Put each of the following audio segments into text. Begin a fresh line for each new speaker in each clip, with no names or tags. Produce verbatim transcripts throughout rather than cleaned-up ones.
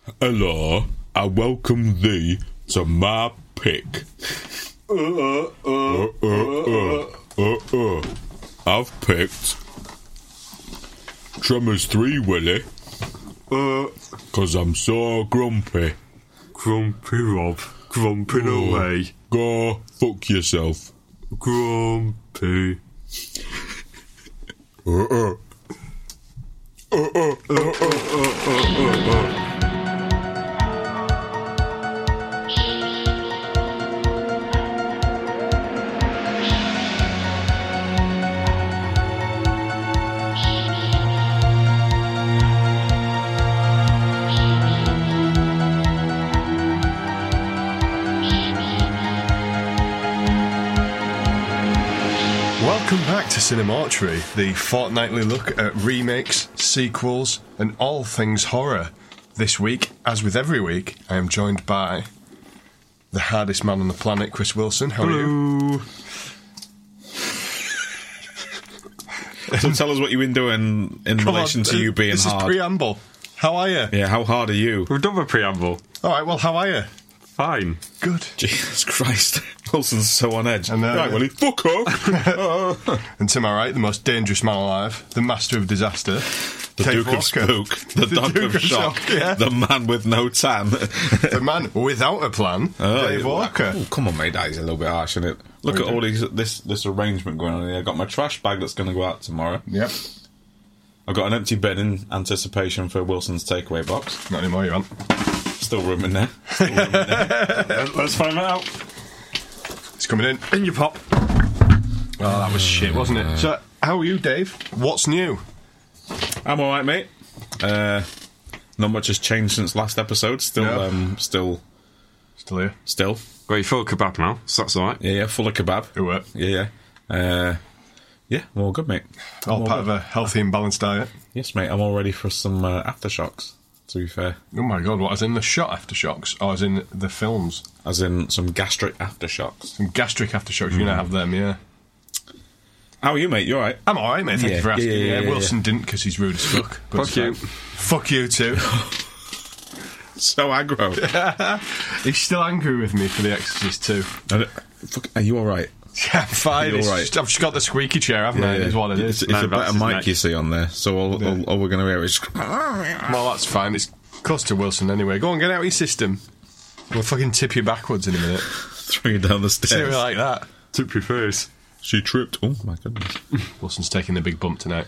Hello, I welcome thee to my pick. Uh, uh, uh, uh, uh, uh. I've picked Tremors three, Willie. Uh, Cause I'm so grumpy.
Grumpy Rob, grumping
Oh,
away.
Go fuck yourself.
Grumpy.
Uh, uh. Uh, uh, uh, uh, uh, uh, uh, uh.
Welcome back to Cinemarchery, the fortnightly look at remakes, sequels, and all things horror. This week, as with every week, I am joined by the hardest man on the planet, Chris Wilson. How are you?
So tell us what you've been doing in
Come
relation
on,
to you being
this
hard.
is preamble. How are you?
Yeah, how hard are you?
We've done the preamble.
All right, well, how are you?
Fine.
Good.
Jesus Christ. Wilson's so on edge.
I know.
Right, Willie, fuck off.
And to my right, the most dangerous man alive, the master of disaster,
The
Dave
Duke of
Walker.
Spook, the,
The
Dog
Duke
of
of
Shock,
Shock, yeah.
the man with no tan.
The man without a plan,
Oh,
Dave
yeah.
Walker.
Oh, come on, mate, that is a little bit harsh, isn't it? Look
What
at
are you
all these this this arrangement going on here. I've got my trash bag that's going to go out tomorrow.
Yep.
I've got an empty bin in anticipation for Wilson's takeaway box.
Not anymore, you want.
Still room in there. Still room in there.
Let's find that out.
It's coming in.
In your pop.
Oh, that was shit, wasn't it? So, how are you, Dave? What's new?
I'm all right, mate. Uh, not much has changed since last episode. Still,
No.
um, still,
Still here.
still.
Well, you're full of kebab now, so that's alright.
Yeah, yeah, full of kebab.
Who were?
Yeah, yeah. Uh, yeah, I'm all good, mate. I'm
All part of a healthy and balanced diet.
Yes, mate, I'm all ready for some uh, aftershocks, to be fair.
Oh my god, what? As in the shot aftershocks? Or as in the films?
As in some gastric aftershocks.
Some gastric aftershocks, you're going to have them, yeah.
How are you, mate? You all right?
I'm alright, mate, thank
Yeah,
you for asking.
yeah,
Yeah,
yeah, yeah,
Wilson didn't because he's rude as fuck. But
Fuck you.
it's fine. Fuck you too.
So aggro.
He's still angry with me for The Exorcist two.
I don't- fuck, are you all right?
Yeah, I'm fine.
You're
It's
right.
just- I've just got the squeaky chair, haven't I? It is what it
It's,
is.
it's
No,
a
that's
better
his
mic
neck.
you see on there, so all,
Yeah.
all, all we're going to hear is...
Well, that's fine. It's close to Wilson anyway. Go on, get out of your system. We'll fucking tip you backwards in a minute.
throw you down the
See
stairs.
me like that.
Tip your face.
She tripped. Oh, my goodness.
Wilson's taking the big bump tonight.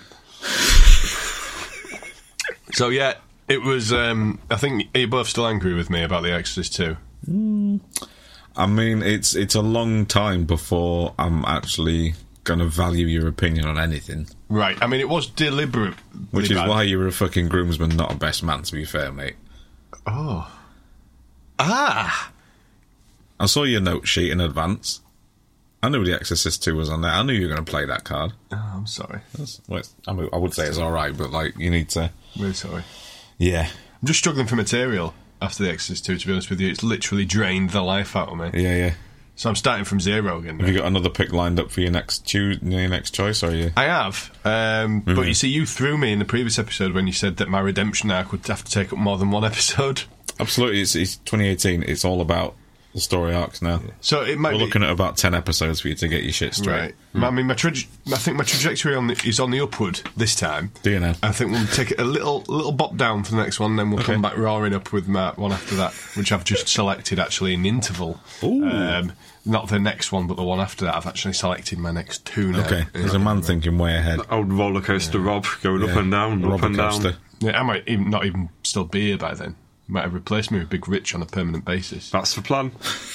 So yeah, it was. Um, I think you're both still angry with me about The Exorcist two.
I mean, it's it's a long time before I'm actually going to value your opinion on anything.
Right. I mean, it was deliberate.
Which is why you were a fucking groomsman, not a best man, to be fair, mate.
Oh. Ah.
I saw your note sheet in advance. I knew The Exorcist two was on there. I knew you were going to play that card.
Oh, I'm sorry.
That's, well, it's- I, mean, I would say it's all right, but, like, you need to...
Really sorry.
Yeah.
I'm just struggling for material after The Exorcist two. To be honest with you, it's literally drained the life out of me.
Yeah, yeah.
So I'm starting from zero again.
Have you got another pick lined up for your next choo- your next choice, or are you...
I have, um, but you see, you threw me in the previous episode when you said that my redemption arc would have to take up more than one episode.
Absolutely, it's, it's twenty eighteen. It's all about the story arcs now.
So it might
We're
be
looking at about ten episodes for you to get your shit straight.
right. I mean, my traje- I think my trajectory on the, is on the upward this time.
Do you know?
I think we'll take it a little little bop down for the next one, then we'll
Okay.
come back roaring up with my one after that, which I've just selected actually in interval.
Ooh.
Um, not the next one, but the one after that. I've actually selected my next two now.
Okay, there's a man thinking way ahead.
Old roller coaster Rob going up
Yeah.
and down, up
Roller
and down.
coaster.
Yeah, I might even, not even still be here by then. Might have replaced me with Big Rich on a permanent basis.
That's the plan.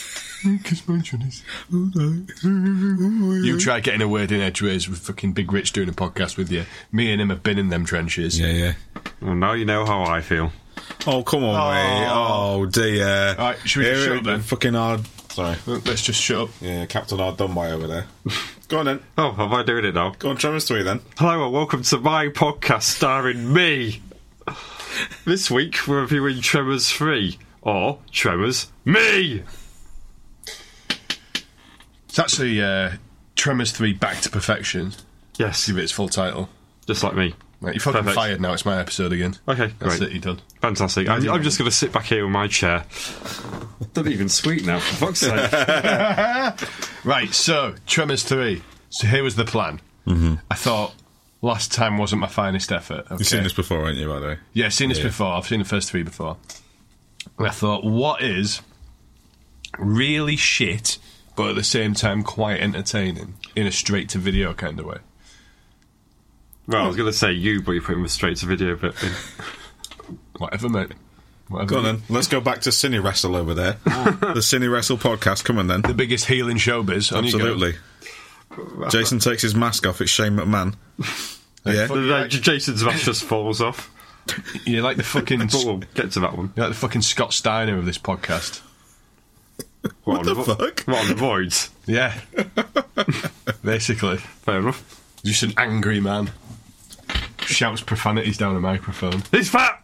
You try getting a word in edgeways with fucking Big Rich doing a podcast with you. Me and him have been in them trenches.
Yeah, yeah.
Well, now you know how I feel.
Oh, come on,
Oh.
mate. Oh, dear.
Right, should we just
Here
shut
it-
up then?
Fucking hard. Sorry.
Let's just shut up.
Yeah, Captain Hard done by over there. Go on then.
Oh, have I doing it now?
Go on, Tremors three then.
Hello and welcome to my podcast starring me. This week we're reviewing Tremors three, or Tremors Me.
It's actually uh, Tremors three Back to Perfection.
Yes,
Give it its full title.
just like me.
Right, you're fucking
Perfect.
fired now. It's my episode again.
Okay,
That's
great.
it. You're done.
Fantastic. I'm, I'm just going to sit back here in my chair. Don't even squeak now, for fuck's sake.
Right, so Tremors three. So here was the plan. Mm-hmm. I thought last time wasn't my finest effort. Okay.
You've seen this before, haven't you, by the way?
Yeah, I've seen this
Yeah.
before. I've seen the first three before. And I thought, what is really shit, but at the same time quite entertaining in a straight-to-video kind of way?
Well, I was going to say you, but you're putting the straight to video bit in.
Whatever, mate. Whatever.
Go on then. Let's go back to Cine Wrestle over there. The Cine Wrestle podcast. Come on then.
The biggest heel in showbiz. On you go.
Absolutely. Jason takes his mask off. It's Shane McMahon. Yeah.
fuck-
Uh, Jason's mask just falls off.
You're like the fucking...
But we'll get to that one.
You're like the fucking Scott Steiner of this podcast.
What,
the
on vo-
fuck?
What, on the voids?
Yeah. Basically.
Fair enough.
Just an angry man. Shouts profanities down a microphone.
He's fat!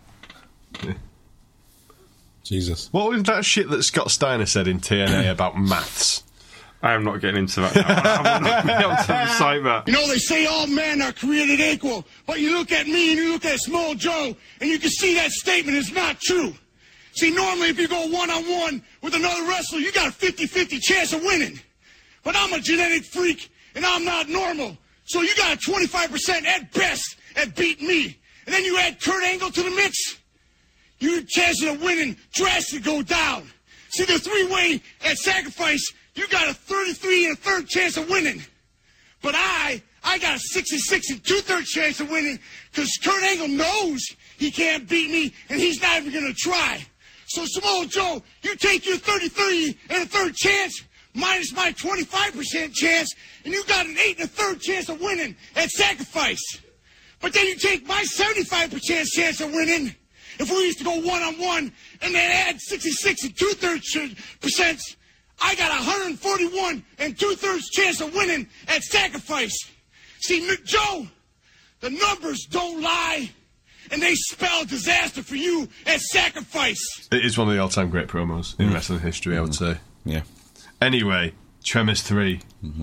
Jesus.
What was that shit that Scott Steiner said in T N A about maths?
I am not getting into that now. I will not be able to recite that.
You know, they say all men are created equal, but you look at me and you look at Small Joe, and you can see that statement is not true. See, normally if you go one-on-one with another wrestler, you got a fifty-fifty chance of winning. But I'm a genetic freak, and I'm not normal. So you got a twenty-five percent at best at beating me. And then you add Kurt Angle to the mix, your chances of winning drastically go down. See, the three-way at Sacrifice, you got a thirty-three and a third chance of winning. But I, I got a sixty-six and two-thirds chance of winning because Kurt Angle knows he can't beat me and he's not even going to try. So, Samoa Joe, you take your thirty-three and a third chance minus my twenty-five percent chance, and you got an eight and a third chance of winning at Sacrifice. But then you take my seventy-five percent chance of winning, if we used to go one-on-one, and then add sixty-six and two-thirds percent, I got one hundred forty-one and two-thirds chance of winning at Sacrifice. See, M- Joe, the numbers don't lie, and they spell disaster for you at Sacrifice.
It is one of the all-time great promos in wrestling history, I would say.
Yeah.
Anyway, Tremors three. Mm-hmm.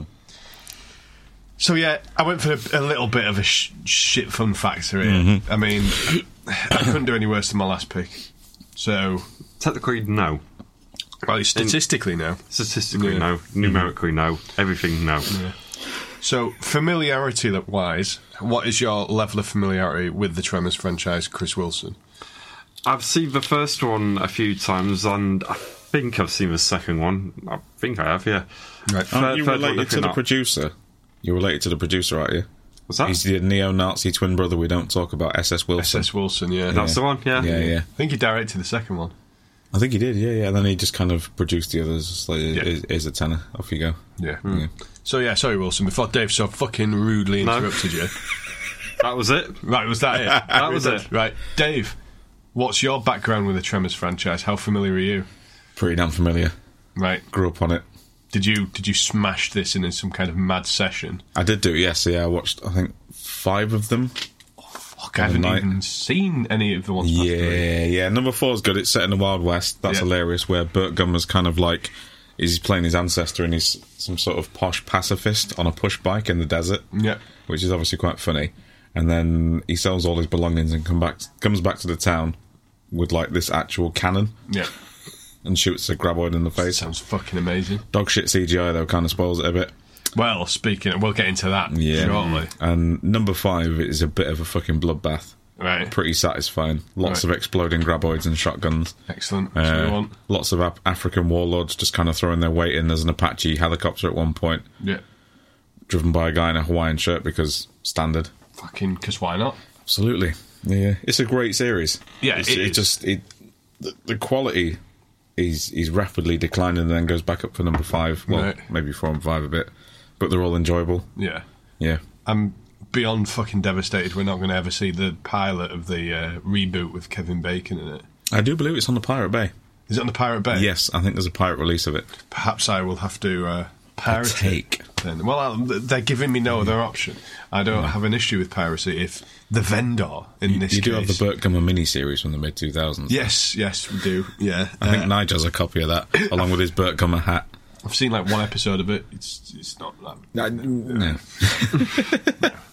So yeah, I went for a, a little bit of a sh- shit fun factor here. Mm-hmm. I mean, I couldn't do any worse than my last pick. So,
Technically, no.
well, statistically now.
Statistically,
Yeah.
no. Numerically, no. Everything, no.
So, familiarity-wise, what is your level of familiarity with the Tremors franchise, Chris Wilson?
I've seen the first one a few times, and I think I've seen the second one. I think I have, yeah.
Right.
Third-
Aren't you
third one
related to
looking
the
up.
producer? You're related to the producer, aren't you?
What's that?
He's the neo-Nazi twin brother we don't talk about, S S Wilson.
S S Wilson, yeah.
That's the one, yeah.
Yeah, yeah.
I think he directed the second one.
I think he did, yeah, yeah. And then he just kind of produced the others. Just like,
Yeah.
here's, here's a tenner. Off you go.
Yeah.
Yeah.
So, yeah, sorry, Wilson, before Dave so fucking rudely
No.
interrupted you.
That was it.
Right, was that it?
That was it.
Right, Dave, what's your background with the Tremors franchise? How familiar are you?
Pretty damn familiar.
Right.
Grew up on it.
Did you did you smash this in some kind of mad session?
I did do it, yes. Yeah, I watched, I think, five of them.
Fuck, I haven't
night.
even seen any of the ones past three.
Yeah, yeah. Number four's good. It's set in the Wild West. That's
Yeah.
hilarious. Where Burt Gummer's kind of like he's playing his ancestor and he's some sort of posh pacifist on a push bike in the desert.
Yeah.
Which is obviously quite funny. And then he sells all his belongings and come back, comes back to the town with like this actual cannon
Yeah.
and shoots a graboid in the face.
Sounds fucking amazing.
Dog shit C G I though kind of spoils it a bit.
Well, speaking of, we'll get into that
Yeah.
shortly.
And number five is a bit of a fucking bloodbath.
Right.
Pretty satisfying. Lots
Right.
of exploding graboids and shotguns.
Excellent. That's what we
Uh,
want.
lots of Af- African warlords just kind of throwing their weight in. There's an Apache helicopter at one point,
Yeah.
driven by a guy in a Hawaiian shirt because standard.
Fucking, because why not?
Absolutely, yeah. It's a great series.
Yeah,
it's,
it
it
is.
just it the, the quality is is rapidly declining and then goes back up for number five. Well,
Right.
maybe four and five a bit, but they're all enjoyable.
Yeah.
Yeah,
I'm beyond fucking devastated we're not going to ever see the pilot of the uh, reboot with Kevin Bacon in it.
I do believe it's on the Pirate Bay.
Is it on the Pirate Bay?
Yes, I think there's a pirate release of it.
Perhaps I will have to uh, pirate it.
Take.
Then. Well, I'll, they're giving me no other option. I don't have an issue with piracy if the vendor, in this
You
case...
do have the Burt Gummer miniseries from the mid two thousands.
Yes, yes, we do, yeah.
I think
Uh,
Nigel has a copy of that, along with his Burt Gummer hat.
I've seen like one episode of it. It's it's not that...
No.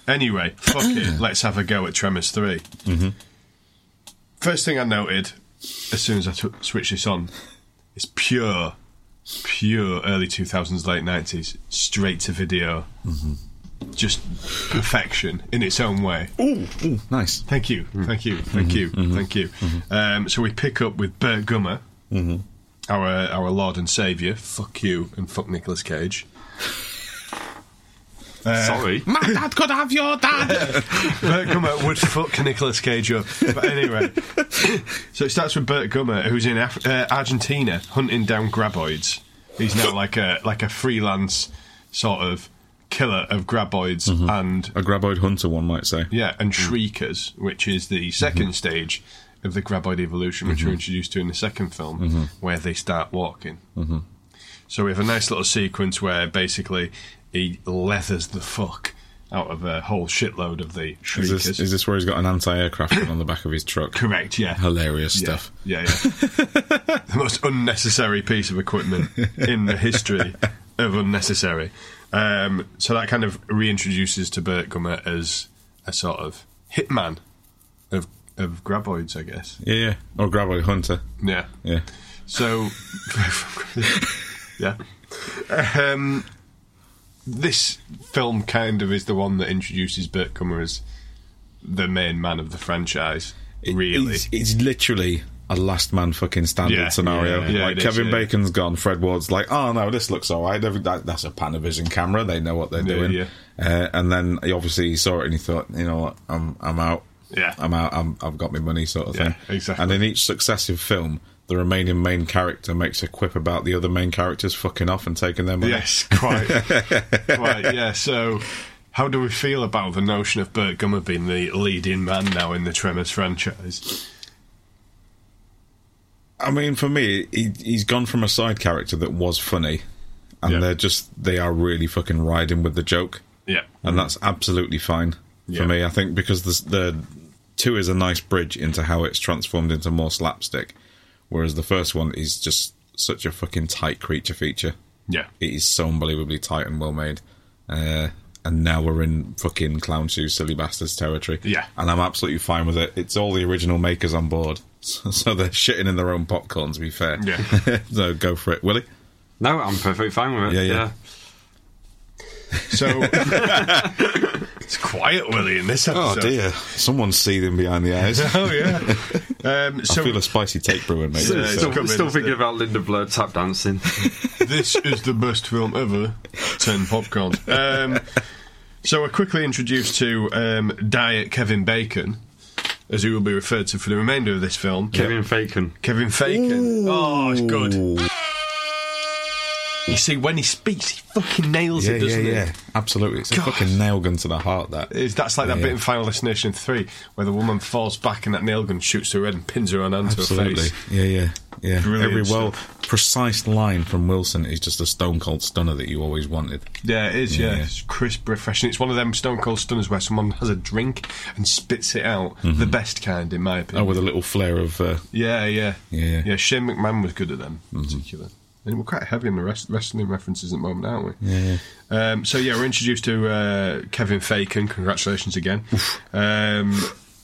Anyway, fuck it. Let's have a go at Tremors three.
Mm-hmm.
First thing I noted, as soon as I t- switched this on, is pure, pure early two thousands, late nineties, straight to video.
Mm-hmm.
Just perfection in its own way.
Ooh, ooh, nice.
Thank you, thank you, thank you, thank you. Um, so we pick up with Burt Gummer,
Mm-hmm.
our our Lord and Saviour. Fuck you and fuck Nicolas Cage. Uh,
Sorry.
My dad could have your dad.
Burt Gummer would fuck Nicolas Cage up. But anyway, so it starts with Burt Gummer, who's in Af- uh, Argentina hunting down graboids. He's now like a like a freelance sort of killer of graboids and
A graboid hunter, one might say.
yeah, and shriekers, which is the 2nd stage of the graboid evolution, which we're introduced to in the second film, where they start walking. Mm-hmm. So we have a nice little sequence where basically he leathers the fuck out of a whole shitload of the
Is
shriekers.
this, is this where he's got an anti-aircraft gun on the back of his truck?
Correct, yeah.
Hilarious
Yeah,
stuff.
Yeah, yeah. The most unnecessary piece of equipment in the history of unnecessary. Um, so that kind of reintroduces to Burt Gummer as a sort of hitman of of graboids, I guess.
Yeah, yeah. Or graboid hunter.
Yeah.
Yeah.
So, yeah. Um, this film kind of is the one that introduces Burt Gummer as the main man of the franchise. Really,
It's, it's literally a last man fucking standard
Yeah,
scenario.
yeah, yeah,
like
it is,
Kevin
yeah.
Bacon's gone, Fred Ward's like, oh no, this looks alright. That, that's a Panavision camera. They know what they're
Yeah,
doing.
yeah.
Uh, and then he obviously he saw it and he thought, you know what, I'm I'm out.
Yeah.
I'm out. I'm, I've got my money, sort of
Yeah,
thing.
exactly.
And in each successive film, the remaining main character makes a quip about the other main characters fucking off and taking their money.
yes, quite, quite, yeah. So, how do we feel about the notion of Burt Gummer being the leading man now in the Tremors franchise?
I mean, for me, he, he's gone from a side character that was funny, and
Yeah.
they're just they are really fucking riding with the joke.
Yeah,
And that's absolutely fine for
Yeah.
me. I think because the, the two is a nice bridge into how it's transformed into more slapstick, whereas the first one is just such a fucking tight creature feature.
yeah,
It is so unbelievably tight and well made. Uh, and now we're in fucking clown shoes, silly bastards territory.
Yeah.
And I'm absolutely fine with it. It's all the original makers on board. So, so they're shitting in their own popcorn, to be fair.
Yeah.
So go for it. Willie?
No, I'm perfectly fine with it.
Yeah, yeah.
So it's quiet, Willie, in this
Oh
episode.
dear. Someone's seething behind the eyes.
Oh yeah. Um, so
I feel a spicy take brewing, mate.
Yeah,
So-
it's
Still,
coming,
still
isn't
thinking
it?
about Linda Blair tap dancing.
this is the best film ever. Ten popcorn. Um, so we're quickly introduced to um, Diet Kevin Bacon, as he will be referred to for the remainder of this film.
Kevin Bacon.
Kevin Bacon. Oh, it's good. You see, when he speaks, he fucking nails
Yeah,
it,
yeah,
doesn't
yeah.
he?
Absolutely. It's a
God.
fucking nail gun to the heart, that.
It's, that's like that
Yeah,
bit
yeah.
in Final Destination three, where the woman falls back and that nail gun shoots her head and pins her on onto her
Absolutely.
face.
Yeah, yeah, yeah.
Brilliant
Every well
stuff.
precise line from Wilson is just a stone cold stunner that you always wanted.
Yeah, it is, yeah.
Yeah.
It's crisp, refreshing. It's one of them Stone Cold Stunners where someone has a drink and spits it out. The best kind, in my
Oh,
opinion.
with a little flare of. Uh,
Yeah, yeah.
Yeah.
Yeah, Shane McMahon was good at them, in particular. And we're quite heavy on the rest- wrestling references at the moment, aren't we?
yeah.
Um, so, yeah, we're introduced to uh, Kevin Bacon. Congratulations again. Um,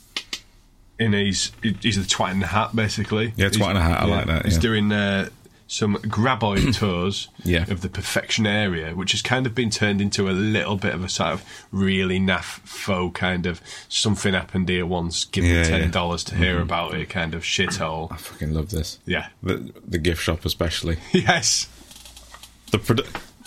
in his, he's the twat in the hat, basically.
Yeah, twat
He's-
in a hat, I like that,
He's
yeah.
doing uh, some graboid tours
Yeah.
of the perfection area, which has kind of been turned into a little bit of a sort of really naff faux kind of something happened here once, give
Yeah,
me ten
yeah.
dollars to hear about it kind of shithole.
I fucking love this.
Yeah.
The, the gift shop, especially.
Yes.
The produ-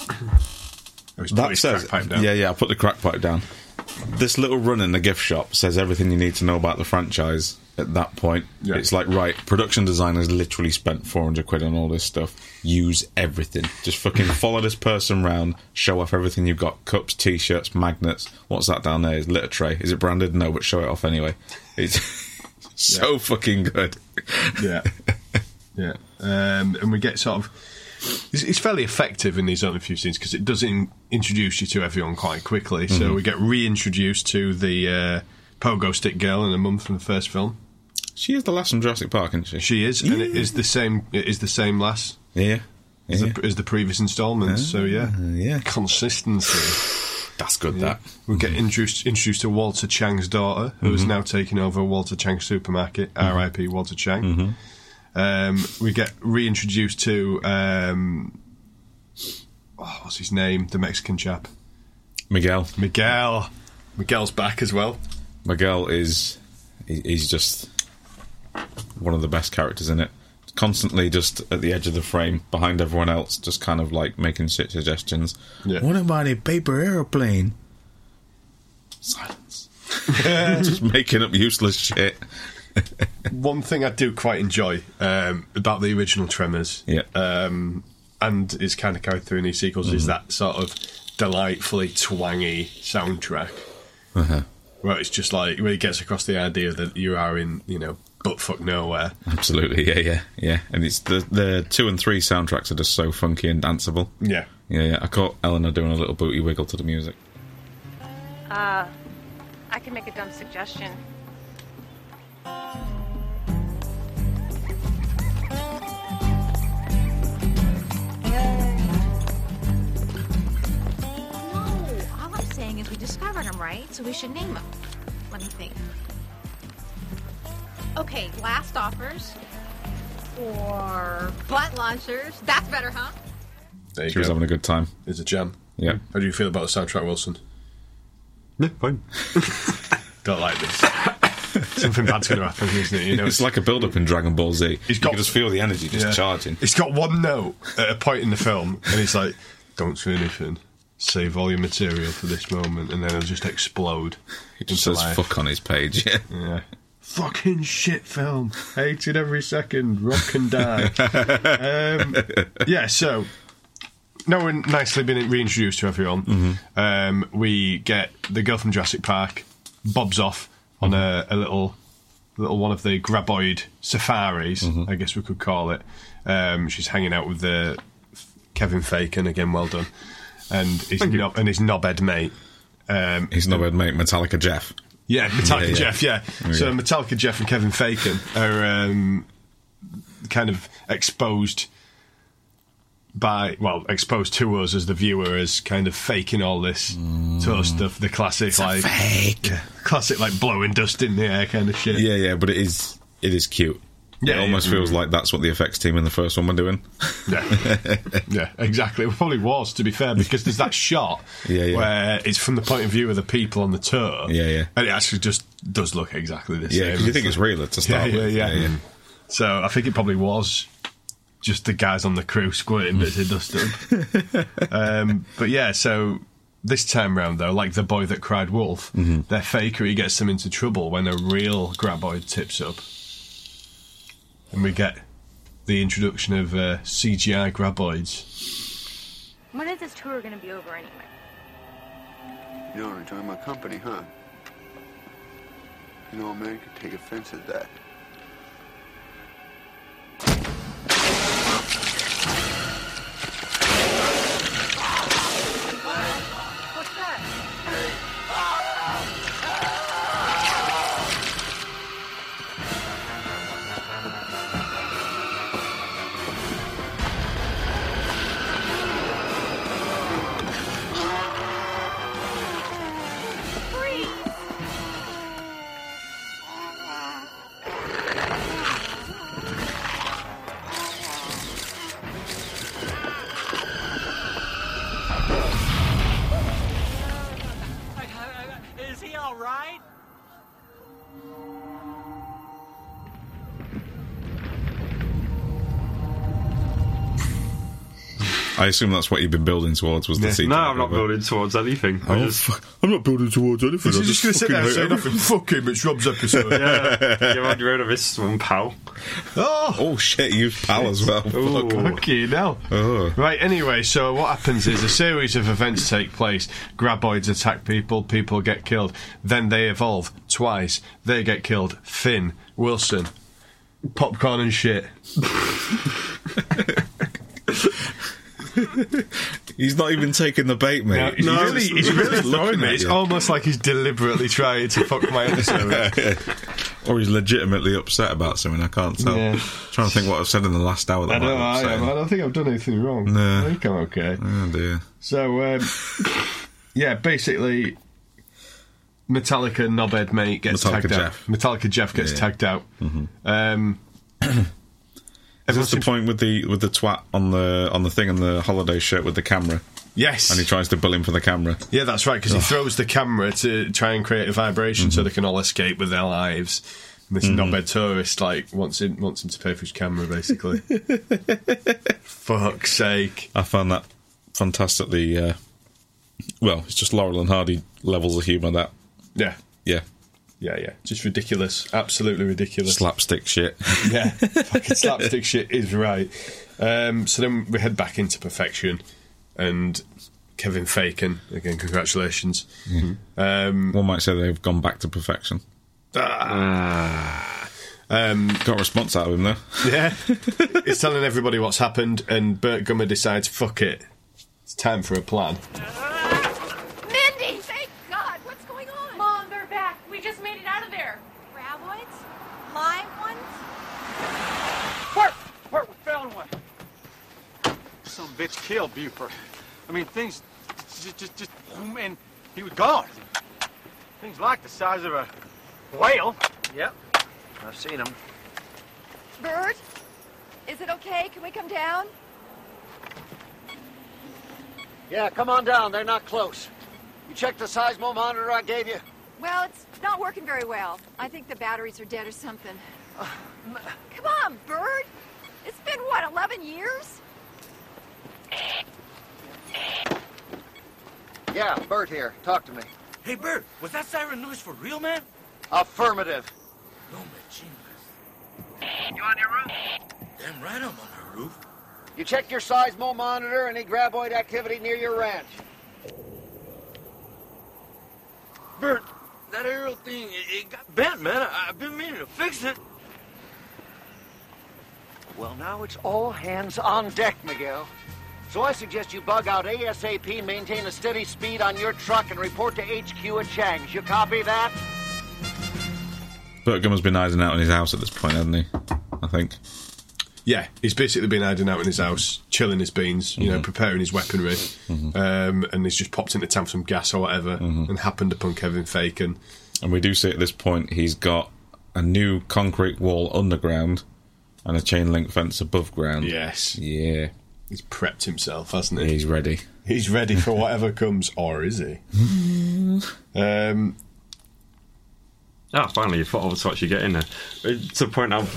I was
That
putting his
says.
crack pipe down.
Yeah, yeah, I put the crack pipe down. This little run in the gift shop says everything you need to know about the franchise at that point.
Yeah.
It's like, right, production designers literally spent four hundred quid on all this stuff. Use everything. Just fucking follow this person round, show off everything you've got. Cups, t-shirts, magnets. What's that down there? Is litter tray. Is it branded? No, but show it off anyway. It's so fucking good.
Yeah. Yeah. Um, and we get sort of... It's, it's fairly effective in these only few scenes because it does in, introduce you to everyone quite quickly. So
Mm-hmm.
we get reintroduced to the uh, pogo stick girl and her mum from the first film.
She is the last from Jurassic Park, isn't she?
She is, and it is the same. It is the same lass
Yeah.
as,
Yeah.
the, as the previous instalments. so yeah,
Uh, yeah.
consistency.
That's good, that.
We get introduced introduced to Walter Chang's daughter, who is now taking over Walter Chang Supermarket, R I P Walter Chang.
Mm-hmm.
Um, we get reintroduced to, um, oh, what's his name? The Mexican chap.
Miguel.
Miguel. Miguel's back as well.
Miguel is... he- He's just one of the best characters in it. Constantly just at the edge of the frame, behind everyone else, just kind of like making shit suggestions.
Yeah.
What about a paper aeroplane? Silence. Just making up useless shit.
One thing I do quite enjoy um, about the original Tremors,
Yeah.
um, and it's kind of carried through in these sequels, is that sort of delightfully twangy soundtrack.
Uh-huh.
Where it's just like, where it gets across the idea that you are in, you know, buttfuck nowhere.
Absolutely, yeah, yeah, yeah. And it's the the two and three soundtracks are just so funky and danceable.
Yeah.
Yeah, yeah. I caught Eleanor doing a little booty wiggle to the music.
Uh, I can make a dumb suggestion.
No, all I'm saying is we discovered him, right? So we should name him. Let me think. Okay, last offers. Or butt launchers. That's better, huh?
There you
She
go.
was having a good time.
It's a jam.
Yeah.
How do you feel about the soundtrack, Wilson?
Yeah, fine.
Don't like this. Something bad's going to happen, isn't it? You know,
It's like a build-up in Dragon Ball Z.
He's
you
got-
can just feel the energy just
Yeah.
charging.
It's got one note at a point in the film, and he's like, "Don't say anything. Save all your material for this moment," and then it'll just explode.
He just
into
says
life.
fuck on his page. Yeah.
Yeah. Fucking shit film. Hated every second. Rob can die. um, yeah, so now we're nicely been reintroduced to everyone.
Mm-hmm.
Um, we get the girl from Jurassic Park bobs off on
Mm-hmm.
a, a little little one of the graboid safaris,
Mm-hmm.
I guess we could call it. Um, she's hanging out with the Kevin Bacon again. Well done. And his
Thank you.
knob, and his knobhead mate. Um,
He's not bad mate, Metallica Jeff.
yeah, Metallica
Yeah, yeah.
Jeff, yeah. So
Yeah.
Metallica Jeff and Kevin Bacon are um, kind of exposed by, well, exposed to us as the viewer as kind of faking all this sort of stuff. The classic, like,
Fake.
yeah, classic, like, blowing dust in the air kind of shit.
Yeah, yeah, but it is it is cute.
Yeah,
it almost
yeah.
feels like that's what the effects team in the first one were doing.
Yeah, yeah, exactly. It probably was, to be fair, because there's that shot
Yeah, yeah.
where it's from the point of view of the people on the tour.
Yeah, yeah.
And it actually just does look exactly the same.
Yeah, because you think it's realer to
Yeah,
start
yeah,
with.
yeah, So I think it probably was just the guys on the crew squirting bits of dust up. um, but yeah, so this time round, though, like the boy that cried wolf,
Mm-hmm.
their fakery gets them into trouble when a real graboid tips up. And we get the introduction of uh, C G I graboids.
When is this tour going to be over anyway?
You don't enjoy my company, huh? You know, a man could take offense at that.
What's that?
Is he all right?
I assume that's what you've been building towards, was the
Yeah.
C G I.
No, I'm not
cover.
building towards anything. I
Oh,
just,
fuck. I'm not building towards anything.
So
I
you're just going to sit there and
fucking
say
hate
nothing? Fuck him, it's Rob's episode.
yeah, you're on your own of this one, pal.
Oh,
Oh shit, you use pal as well.
Ooh.
Fuck.
okay, now.
Oh.
Right, anyway, so what happens is a series of events take place. Graboids attack people, people get killed. Then they evolve twice. They get killed. Finn, Wilson, popcorn and shit.
He's not even taking the bait, mate.
He's really,
just-
he's really
just
throwing
looking
me.
at
It's
you.
almost like he's deliberately trying to fuck my episode.
Or he's legitimately upset about something, I can't tell.
Yeah.
Trying to think what I've said in the last hour that
I
might
don't
be
know, I,
upsetting.
am. I don't think I've done anything wrong.
No.
I think I'm okay.
Oh dear.
So, um, yeah, basically, Metallica knobhead mate gets
Metallica
tagged
Jeff.
out. Metallica Jeff gets
Yeah.
tagged out.
Mm-hmm.
Um,
Is this the
seems-
point with the with the twat on the on the thing on the holiday shirt with the camera,
yes,
and he tries to bull him for the camera?
yeah, that's right. Because he throws the camera to try and create a vibration so they can all escape with their lives. And this knobhead tourist like wants him wants him to pay for his camera, basically. Fuck's sake!
I found that fantastically. Uh, well, it's just Laurel and Hardy levels of humour. That
Yeah,
yeah,
yeah, yeah. Just ridiculous. Absolutely ridiculous.
slapstick shit.
Yeah, fucking slapstick shit is right. Um, so then we head back into Perfection, and Kevin Bacon again. Congratulations. Um,
One might say they've gone back to perfection.
um,
Got a response out of him though.
yeah, he's telling everybody what's happened, and Burt Gummer decides, "Fuck it, it's time for a plan."
Mindy! Thank God! What's going on?
Mom, they're back. We just made it out of there.
Graboids? Live ones?
Bart! Bart, we found one! Some bitch killed Buford. I mean, things just, just, just, and he was gone. Things like the size of a whale. Yep, I've seen them.
Bert? Is it okay? Can we come down?
Yeah, come on down. They're not close. You checked the seismo monitor I gave you?
Well, it's not working very well. I think the batteries are dead or something. Come on, Bert! It's been, what, eleven years?
Yeah, Bert here. Talk to me.
Hey, Bert, was that siren noise for real, man?
Affirmative.
No, man, chingas. You on your roof? Damn right I'm on my roof.
You checked your seismo monitor? Any graboid activity near your ranch?
Bert, that aerial thing, it, it got bent, man. I, I've been meaning to fix it.
Well, now it's all hands on deck, Miguel. So I suggest you bug out ASAP, maintain a steady speed on your truck, and report to H Q at Chang's. You copy that?
Burt Gummer's been hiding out in his house at this point, hasn't he? I think.
Yeah, he's basically been hiding out in his house, chilling his beans, you know, preparing his weaponry, um, and he's just popped into town for some gas or whatever, and happened upon Kevin Bacon.
And we do see at this point he's got a new concrete wall underground and a chain link fence above ground.
Yes,
Yeah,
he's prepped himself, hasn't he?
he's ready.
He's ready for whatever comes, or is he? um,
Ah, finally, you thought I was to actually get in there. It's a point I've...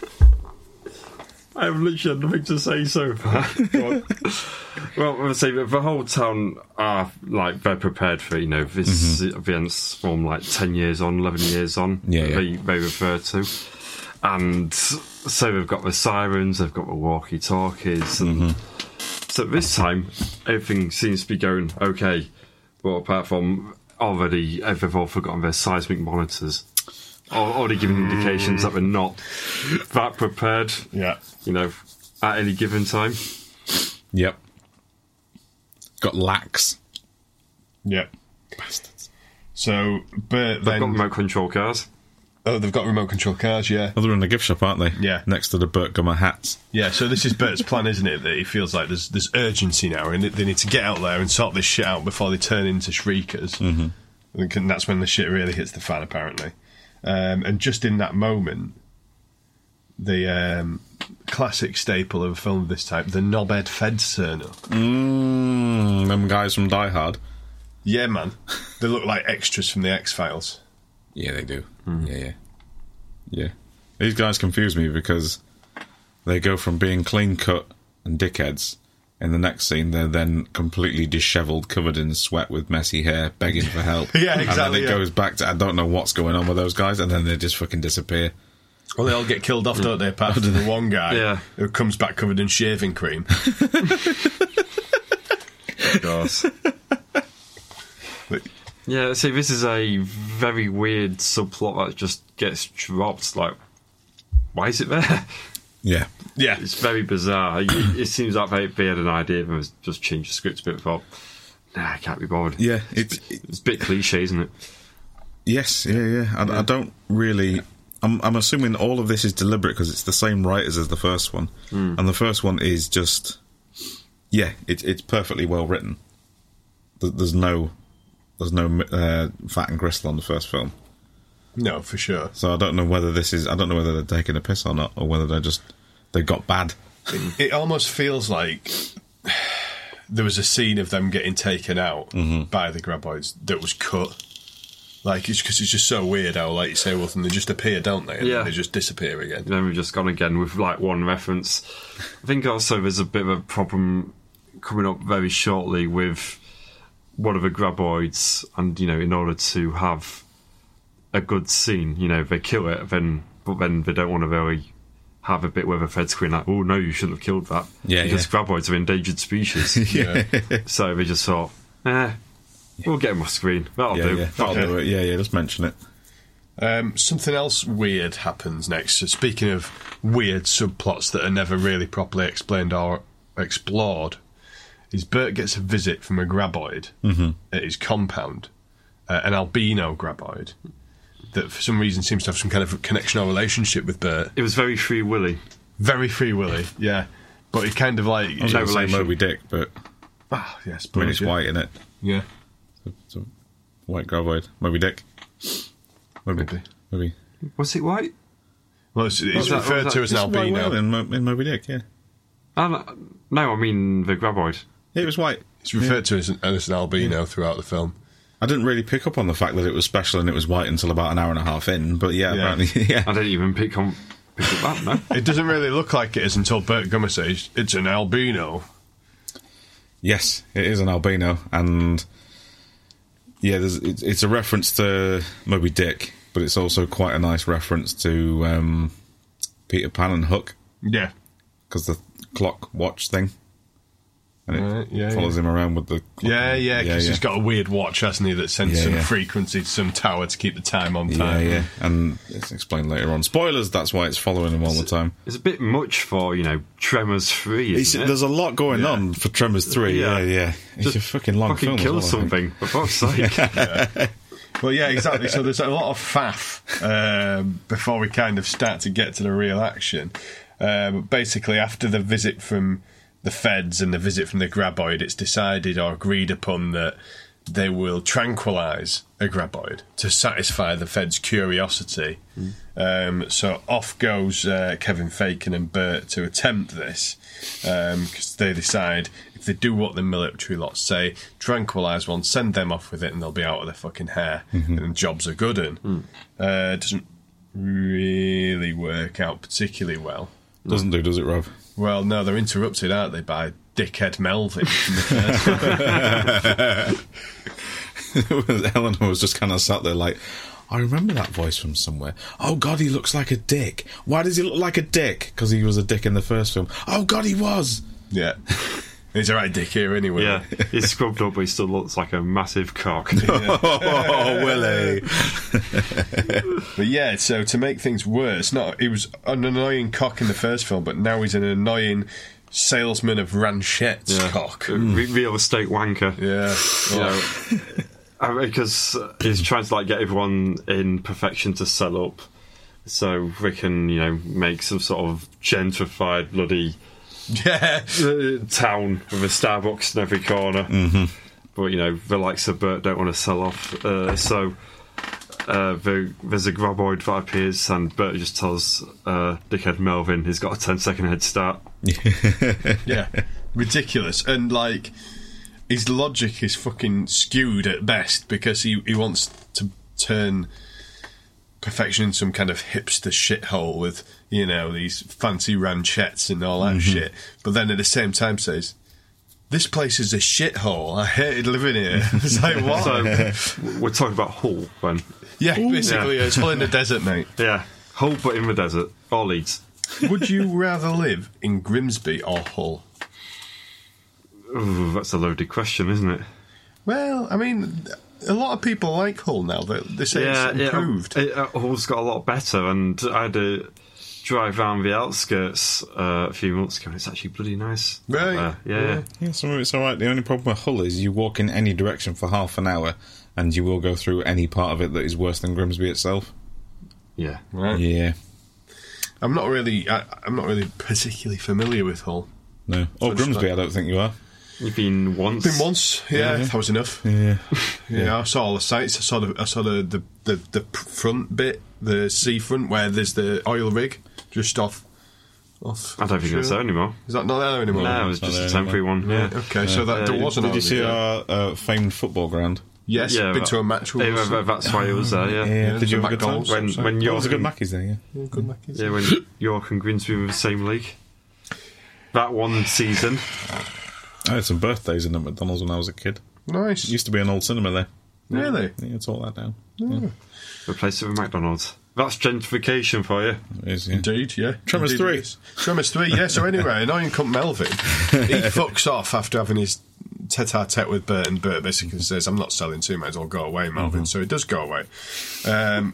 I have literally had nothing to say so far. Well, I would say that the whole town are, like, very prepared for, you know, this
Mm-hmm.
events from, like, ten years on, eleven years on,
Yeah,
that
yeah.
They, they refer to. And so they've got the sirens, they've got the walkie-talkies, and
Mm-hmm.
so this time, everything seems to be going okay. Well, apart from already, they've all forgotten their seismic monitors. Al- Already giving indications that they're not that prepared,
yeah.
you know, at any given time.
Yep. Got lax.
Yep. So, Bert
They've
then...
got remote control cars.
Oh, they've got remote control cars, yeah.
Oh, they're in the gift shop, aren't they?
Yeah.
Next to the Burt Gummer hats.
Yeah, so this is Bert's plan, isn't it? That he feels like there's there's urgency now, and they need to get out there and sort this shit out before they turn into shriekers. Mm-hmm. And that's when the shit really hits the fan, apparently. Um, and just in that moment, the um, classic staple of a film of this type, the knobhead feds turn up.
Mmm, them guys from Die Hard.
Yeah, man. They look like extras from the X-Files.
Yeah, they do. Yeah, yeah. Yeah. These guys confuse me because they go from being clean-cut and dickheads. In the next scene, they're then completely dishevelled, covered in sweat with messy hair, begging for help.
Yeah, exactly,
And then it
yeah.
goes back to, I don't know what's going on with those guys, and then they just fucking disappear.
Well, they all get killed off, don't they? Apart from the one guy
Yeah.
who comes back covered in shaving cream.
Cars.
But,
Yeah, see, this is a very weird subplot that just gets dropped. Like, why is it there?
Yeah.
yeah.
It's very bizarre. It, it seems like they, they had an idea and just changed the script a bit. Thought, nah, I can't be bothered.
Yeah, it's...
It's a bit cliche, isn't it?
Yes, yeah, yeah. I,
Yeah.
I don't really... I'm, I'm assuming all of this is deliberate because it's the same writers as the first one. And the first one is just... Yeah, it, it's perfectly well written. th- there's no there's no uh, fat and gristle on the first film.
No, for sure.
So I don't know whether this is I don't know whether they're taking a piss or not, or whether they're just they got bad.
It, it almost feels like there was a scene of them getting taken out
mm-hmm.
by the graboids that was cut. Like, it's because it's just so weird how, like you say, well, they just appear, don't they? And
yeah.
then they just disappear again.
Then we've just gone again with, like, one reference. I think also there's a bit of a problem coming up very shortly with one of the graboids, and, you know, in order to have a good scene, you know, they kill it, then but then they don't want to really have a bit where the Fed's going like, oh, no, you shouldn't have killed that.
Yeah,
because
yeah.
graboids are endangered species.
Yeah.
So they just thought, eh, we'll get him off screen. That'll
yeah,
do.
yeah, that'll
Okay.
do it. Yeah, yeah, just mention it.
Um, something else weird happens next. So speaking of weird subplots that are never really properly explained or explored, is Bert gets a visit from a graboid
mm-hmm.
at his compound, uh, an albino graboid, that for some reason seems to have some kind of connection or relationship with Bert.
It was very Free Willy.
Very Free Willy, yeah. But he kind of like...
I was
No
going to say
relation.
Moby Dick, but
Ah, yes,
I mean, it's white in it.
Yeah.
It's a white graboid. Moby Dick. Moby.
Maybe.
Moby.
Was it white?
Well, it's, it's
Was that-
referred
was
to
that-
as an
It's a white
albino.
whale in, Mo- in Moby Dick, yeah.
Oh, no, I mean the graboid.
Yeah, it was white.
It's referred to as an, as an albino throughout the film.
I didn't really pick up on the fact that it was special and it was white until about an hour and a half in, but yeah,
Yeah.
apparently, yeah.
I didn't even pick on pick up that, no.
It doesn't really look like it is until Bert Gummer says it's an albino.
Yes, it is an albino, and yeah, there's, it's, it's a reference to Moby Dick, but it's also quite a nice reference to um, Peter Pan and Hook,
Yeah.
because the clock watch thing, and it
Right, yeah,
follows
yeah.
him around with the clock.
Yeah, yeah, because he's got a weird watch, hasn't he, that sends
Yeah,
some
yeah.
frequency to some tower to keep the time on
yeah,
time.
yeah, and it's explained later on. Spoilers, that's why it's following him all the time.
It's a bit much for, you know, Tremors three,
It's,
isn't it?
there's a lot going
Yeah.
on for Tremors three, yeah,
Yeah.
yeah. It's
Just
a fucking long
fucking
film. as
kill
well, I think.
something, for fuck's sake.
Well, yeah, exactly. So there's a lot of faff um, before we kind of start to get to the real action. Um, basically, after the visit from the feds and the visit from the graboid, it's decided or agreed upon that they will tranquilise a graboid to satisfy the feds' curiosity. Mm. Um, so off goes uh, Kevin Bacon and Bert to attempt this, because they decide if they do what the military lots say, tranquilise one, send them off with it, and they'll be out of their fucking hair,
Mm-hmm.
and jobs are good. And
Mm.
uh, it doesn't really work out particularly well.
Doesn't do, does it, Rob?
Well, no, they're interrupted, aren't they, by dickhead Melvin from the first one.
Eleanor was just kind of sat there like, I remember that voice from somewhere. Oh, God, he looks like a dick. Why does he look like a dick? Because he was a dick in the first film. Oh, God, he was.
Yeah. He's a right dick here anyway.
Yeah, he's scrubbed up, but he still looks like a massive cock.
Oh, Willie.
But yeah, so to make things worse, not he was an annoying cock in the first film, but now he's an annoying salesman of ranchettes
Yeah.
cock.
A re- real estate wanker.
Yeah.
You know, I mean, because he's trying to like get everyone in perfection to sell up, so they can, you know, make some sort of gentrified bloody
Yeah.
uh, town with a Starbucks in every corner. Mm-hmm. But you know, the likes of Bert don't want to sell off, uh, so uh, the, there's a graboid that appears, and Bert just tells uh, dickhead Melvin he's got a ten second head start.
Yeah. Ridiculous. And like his logic is fucking skewed at best because he, he wants to turn perfection in some kind of hipster shithole with, you know, these fancy ranchettes and all that
Mm-hmm.
shit. But then at the same time says, this place is a shithole. I hated living here. It's like, what?
So we're talking about Hull then.
yeah, basically,
Yeah.
yeah, it's all in the desert, mate.
Yeah, Hull but in the desert, or Leeds.
Would you rather live in Grimsby or Hull?
Ooh, that's a loaded question, isn't it?
Well, I mean, a lot of people like Hull now. They, they say it's improved.
It, uh, Hull's got a lot better, and I had a drive around the outskirts uh, a few months ago, and it's actually bloody nice.
Right.
Uh, yeah, yeah.
Yeah, some of it's all right. The only problem with Hull is you walk in any direction for half an hour, and you will go through any part of it that is worse than Grimsby itself.
Yeah.
Right.
Yeah,
I'm not really. I, I'm not really particularly familiar with Hull.
no. Or
So it's
Grimsby,
like-
I don't think you are.
You've been once.
Been once, yeah,
Yeah.
that was enough.
Yeah.
Yeah, I saw all the sites. I saw the, I saw the, the, the, the front bit, the seafront, where there's the oil rig just off. off
I don't think it's there anymore.
Is that not there anymore?
No, it was
not
just
there
a temporary one. Yeah.
Okay, so that
Uh,
there was an
Did you
oil
see
rig.
our uh, famed football ground?
Yes,
Yeah,
been
but-
to a match with
Yeah,
us.
that- that's why it was there. Yeah.
Yeah,
Did you
the
have a good time?
McDonald's.
When when
Oh,
York
it was a good
and,
Mackey's there, yeah.
Yeah, good Mackies.
yeah, when York and Grimsby were in the same league. That one season.
I had some birthdays in at McDonald's when I was a kid.
Nice.
Used to be an old cinema there.
Really?
Yeah, it's all that down.
Replaced it with McDonald's. That's gentrification for you.
It is, yeah.
Indeed, yeah.
Tremors
Indeed
three.
it is. Tremors three, yeah. So anyway, annoying cunt Melvin, he fucks off after having his tete-a-tete with Bert, and Bert basically says, I'm not selling too, might as well go away, Melvin. So he does go away. Um,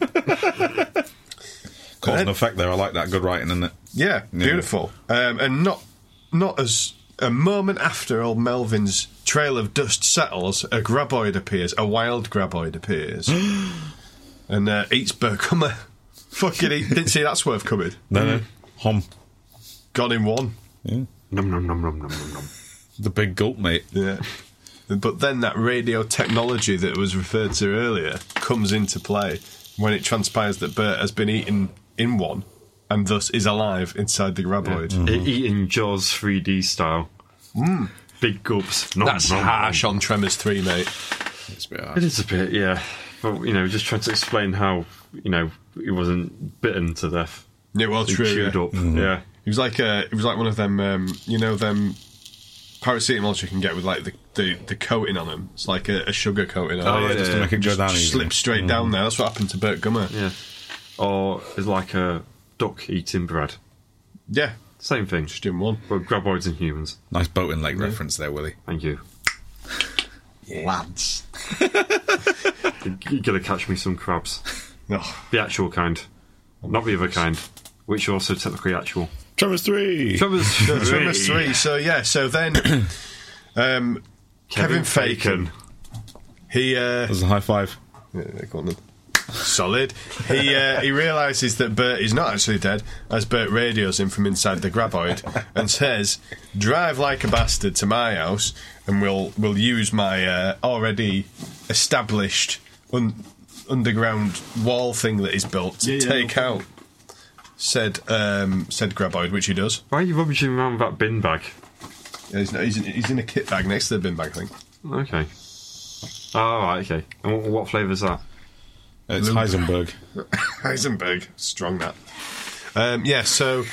Cause and effect there. I like that. Good writing, isn't it?
yeah, beautiful. Um, and not not as... A moment after old Melvin's trail of dust settles, a graboid appears, a wild graboid appears, and uh, eats Bert Gummer. Fucking he didn't see that swerve coming.
No, no. Hom.
Got him one.
Yeah.
Num num num num num num num.
The big gulp, mate.
Yeah. But then that radio technology that was referred to earlier comes into play when it transpires that Bert has been eaten in one and thus is alive inside the graboid.
Yeah. E- Eating Jaws three D style.
Mm.
Big gulps. Nom,
That's
nom,
harsh
nom.
on Tremors three, mate.
It's a bit
It
hard.
is a bit, yeah. But, you know, just trying to explain how, you know, he wasn't bitten to death.
It was
He
true.
chewed
Yeah.
up. Yeah.
He was like a, he was like one of them, um, you know, them paracetamols you can get with like the, the, the coating on them. It's like a, a sugar coating on
Oh,
it.
yeah, just to make it go down easily.
Slip straight down there. That's what happened to Bert Gummer.
Yeah. Or it's like a duck eating bread.
Yeah,
Same thing.
just in one.
But graboids and humans.
Nice boating lake reference there, Willie.
Thank you.
Lads.
You're going to catch me some crabs.
Oh,
The actual kind. Not the other kind. Which are also technically actual.
Tremors three.
Trevor's
Tremors three. So yeah, so then um, Kevin Bacon. He uh,
There's a high five.
yeah, go on then. Solid. He uh, he realises that Bert is not actually dead, as Bert radios him from inside the graboid and says, "Drive like a bastard to my house, and we'll we'll use my uh, already established un- underground wall thing that he's built to
Yeah, yeah,
take
no
out said um, said graboid," which he does.
Why are you rubbishing around with that bin bag?
Yeah, he's, he's, in, he's in a kit bag next to the bin bag, I think.
Okay. Oh, right, okay. And what, what flavour's that?
It's
Lube.
Heisenberg.
Heisenberg, strong that. Um, yeah, so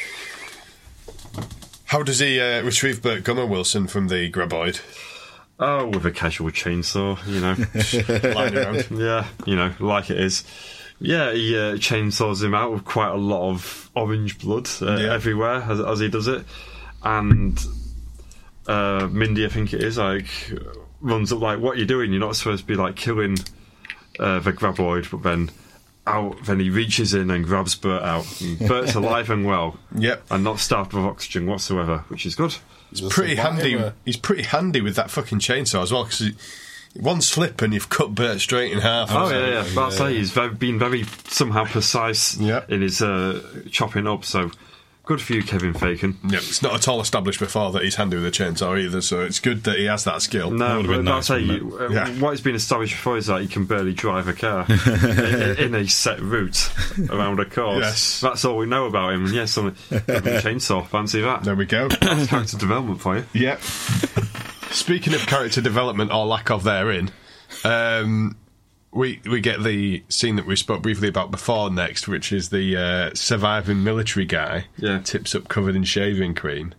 how does he uh, retrieve Bert Gummer Wilson from the graboid?
Oh, with a casual chainsaw, you know.
Lying around.
Yeah, you know, like it is. Yeah, he uh, chainsaws him out with quite a lot of orange blood uh,
Yeah.
everywhere as, as he does it. And uh, Mindy, I think it is, like, runs up like, what are you doing? You're not supposed to be, like, killing uh, the graboid, but then out, then he reaches in and grabs Bert out. And Bert's alive and well.
Yep.
And not starved with oxygen whatsoever, which is good.
He's pretty handy. He's pretty handy with that fucking chainsaw as well, because one slip and you've cut Bert straight in half.
Oh yeah, yeah. But I'll say he's very, been very somehow precise
Yep.
in his uh, chopping up. So good for you, Kevin Bacon.
Yep, it's not at all established before that he's handy with a chainsaw either, so it's good that he has that skill.
No,
would've
but
been
I'll
nice,
say
wouldn't
you, uh,
Yeah.
what has been established before is that he can barely drive a car in, in a set route around a course.
Yes.
That's all we know about him. And yes, on a chainsaw. Fancy that?
There we go.
That's character development for you.
Yep. Speaking of character development or lack of therein, um, we we get the scene that we spoke briefly about before next, which is the uh, surviving military guy
Yeah.
tips up covered in shaving cream,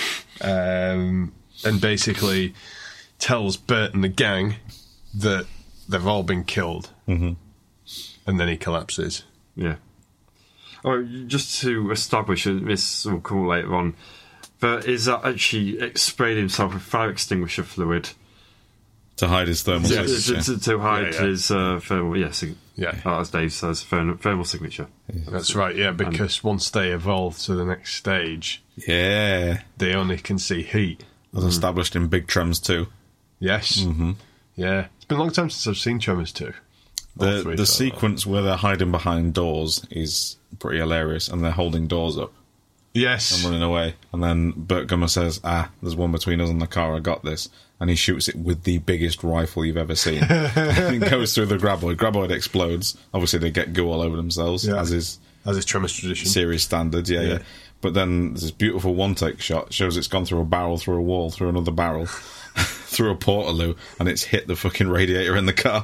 um, and basically tells Bert and the gang that they've all been killed, mm-hmm. and then he collapses.
Yeah. Oh, just to establish, and this will come later on, but is that actually sprayed himself with fire extinguisher fluid
To hide his thermal
Yes.
to,
signature.
to, to hide
Yeah, yeah.
his uh, thermal, yes,
Yeah.
uh, as Dave says, thermal, thermal signature.
That's right, yeah, because once they evolve to the next stage,
Yeah.
they only can see heat.
As established in Big Tremors two.
Yes. Mm-hmm. Yeah. It's been a long time since I've seen Tremors two. All
The
three,
the
so-
sequence where they're hiding behind doors is pretty hilarious, and they're holding doors up.
Yes.
I'm running away. And then Burt Gummer says, ah, there's one between us and the car, I got this. And he shoots it with the biggest rifle you've ever seen. And it goes through the graboid. Graboid explodes. Obviously, they get goo all over themselves,
Yeah.
as is
As is Tremors tradition.
series standard, yeah, yeah,
Yeah.
But then there's this beautiful one-take shot, shows it's gone through a barrel, through a wall, through another barrel, through a portaloo, and it's hit the fucking radiator in the car.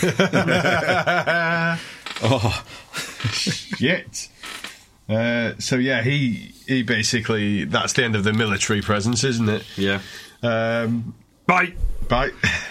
Oh,
Shit. Uh, so yeah, he he basically, that's the end of the military presence, isn't it?
Yeah.
Um,
Bye.
Bye.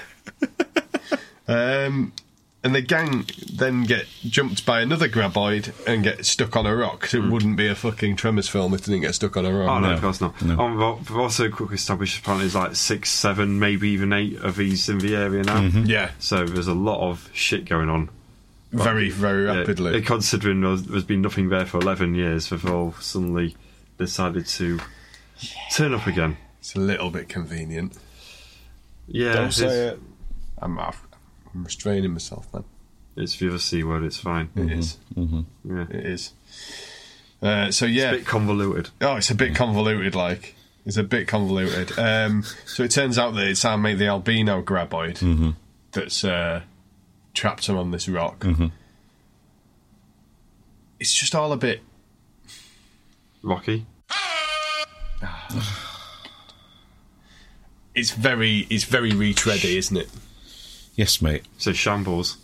um, and the gang then get jumped by another graboid and get stuck on a rock. So it wouldn't be a fucking Tremors film if they didn't get stuck on a rock.
Oh, no,
No.
of course not.
No.
Um, well, we've also quickly established apparently there's like six, seven, maybe even eight of these in the area now.
Yeah,
So there's a lot of shit going on.
very, very
Yeah,
rapidly.
considering there's, there's been nothing there for eleven years, they've all suddenly decided to turn up again.
It's a little bit convenient.
Yeah,
Don't
it's,
say it. I'm, I'm restraining myself, man.
it's the other C word, it's fine.
It is.
Yeah.
It is. Uh, so yeah.
It's a bit convoluted.
Oh, it's a bit convoluted, like. It's a bit convoluted. Um, so it turns out that it's our mate, the albino graboid, that's uh, trapped him on this rock. It's just all a bit...
Rocky?
It's very, it's very retready, isn't it?
yes, mate.
So shambles.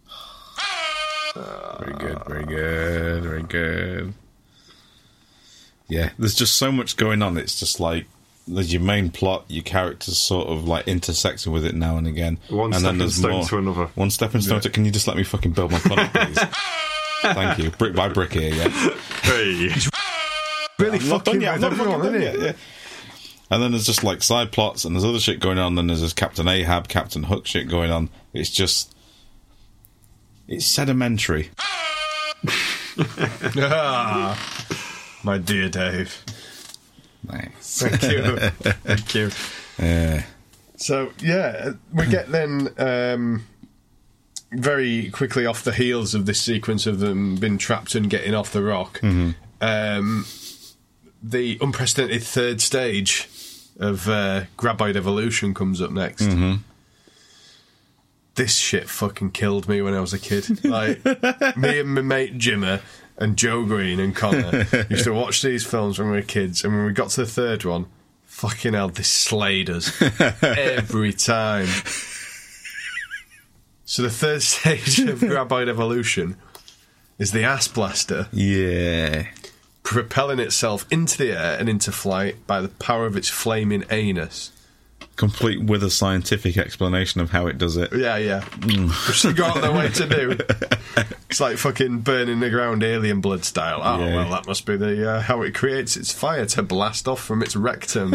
Very good, very good, very good. Yeah, there's just so much going on. It's just like there's your main plot, your characters sort of like intersecting with it now and again.
One
and then
stepping
there's
stone
more.
to another.
One stepping stone
Yeah.
to. Can you just let me fucking build my plot, please? Thank you. Brick by brick here, yeah.
Hey!
Really
I'm not
fucking
done yet. I'm
with
not fucking
everyone,
done
isn't
yet.
it?
Yeah. And then there's just like side plots, and there's other shit going on. Then there's this Captain Ahab, Captain Hook shit going on. It's just, it's sedimentary.
Ah, my dear Dave.
Nice.
Thank you. Thank you.
Yeah.
So, yeah, we get then um, very quickly off the heels of this sequence of them being trapped and getting off the rock. Um, the unprecedented third stage of uh, graboid evolution comes up next. This shit fucking killed me when I was a kid. Like, me and my mate Jimmer and Joe Green and Connor used to watch these films when we were kids, and when we got to the third one, fucking hell, this slayed us every time. So the third stage of graboid evolution is the ass blaster,
Yeah.
propelling itself into the air and into flight by the power of its flaming anus.
Complete with a scientific explanation of how it does it.
Yeah, yeah. Which they go out of their way to do. It's like fucking burning the ground alien blood style. Oh,
Yeah.
well, that must be the uh, how it creates its fire to blast off from its rectum.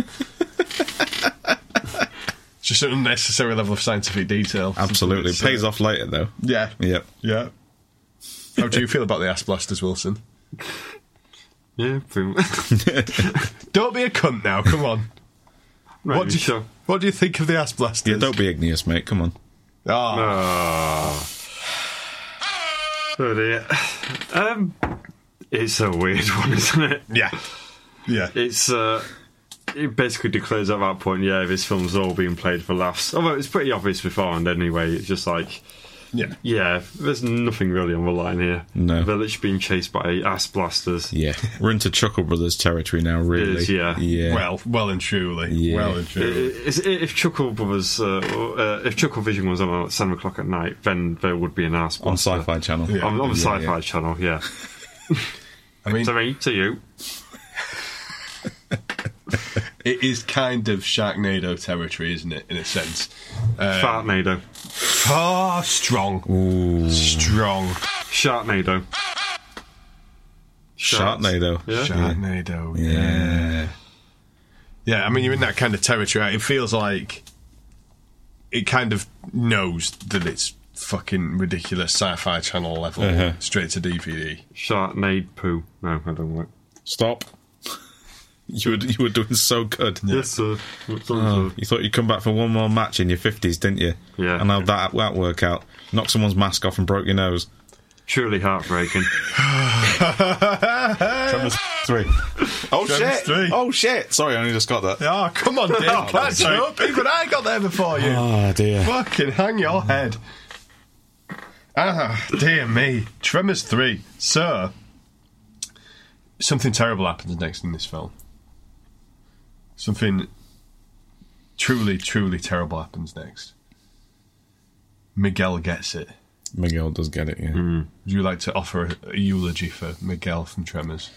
Just an unnecessary level of scientific detail.
Absolutely.
It's,
Pays
uh,
off later, though.
Yeah.
Yep.
Yeah. How do you feel about the ass blasters, Wilson?
Yeah, pretty much.
Don't be a cunt now, come on.
Right,
What do, you,
sure.
what do you think of the ass blasters?
Yeah, don't be igneous, mate. Come on.
Oh,
Ah. Oh dear. Um, it's a weird one, isn't it?
yeah. Yeah.
It's uh, it basically declares at that point, yeah, this film's all being played for laughs. Although it's pretty obvious beforehand anyway. It's just like,
Yeah.
yeah, there's nothing really on the line here.
No.
They're literally being chased by ass blasters.
Yeah. We're into Chuckle Brothers territory now, really.
is, yeah.
Yeah.
Well, well and truly.
Yeah.
Well and truly.
Is- If Chuckle Brothers, uh, uh, if Chuckle Vision was on at seven o'clock at night, then there would be an ass
on
blaster.
Sci-Fi Channel.
Yeah.
On, on the
Yeah,
Sci-Fi
yeah.
Channel, yeah.
I mean,
To me, to you.
it is kind of Sharknado territory, isn't it, in a sense? Um,
Fartnado.
Oh, strong. Strong.
Sharknado. Sharks.
Sharknado.
Yeah.
Sharknado, yeah.
Yeah.
Yeah, I mean, you're in that kind of territory. It feels like it kind of knows that it's fucking ridiculous Sci-Fi Channel level,
Uh-huh.
straight to D V D.
Sharknado poo. No, I don't want
Stop. You were, you were doing so good.
it. Yes, sir. What's on,
Oh,
sir?
you thought you'd come back for one more match in your fifties, didn't you?
Yeah.
And how'd that, that work out? Knocked someone's mask off and broke your nose.
Truly heartbreaking.
Tremors Three. Oh,
Tremors
shit.
three.
Oh, shit. Sorry, I only just got that.
Oh, come on, Dave.
Oh,
Catch
sorry.
up. Even I got there before you.
Oh, dear.
Fucking hang your head. Ah, dear me. Tremors three. So, something terrible happens next in this film. Something truly, truly terrible happens next. Miguel gets it.
Miguel does get it, yeah.
Mm. Would you like to offer a, a eulogy for Miguel from Tremors?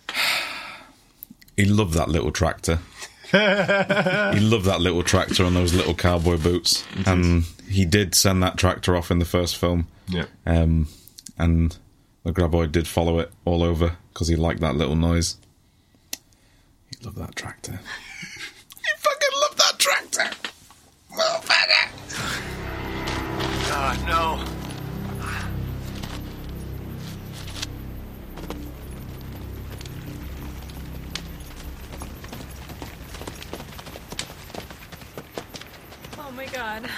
He loved that little tractor. He loved that little tractor on those little cowboy boots. And he did send that tractor off in the first film.
Yeah.
Um, and the graboid did follow it all over because he liked that little noise. He loved that tractor. He fucking loved that tractor! Motherfucker!
God, no.
Oh my god.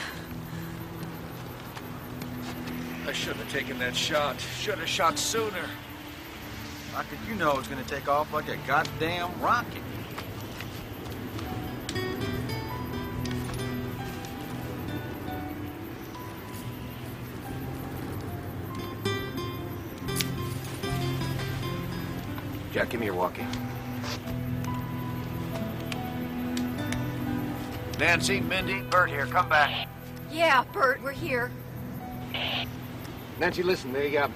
I shouldn't have taken that shot. Should have shot sooner.
How could you know it was gonna take off like a goddamn rocket?
Jack, give me your walkie. Nancy, Mindy, Bert here. Come back.
Yeah, Bert, we're here.
Nancy, listen. They, uh...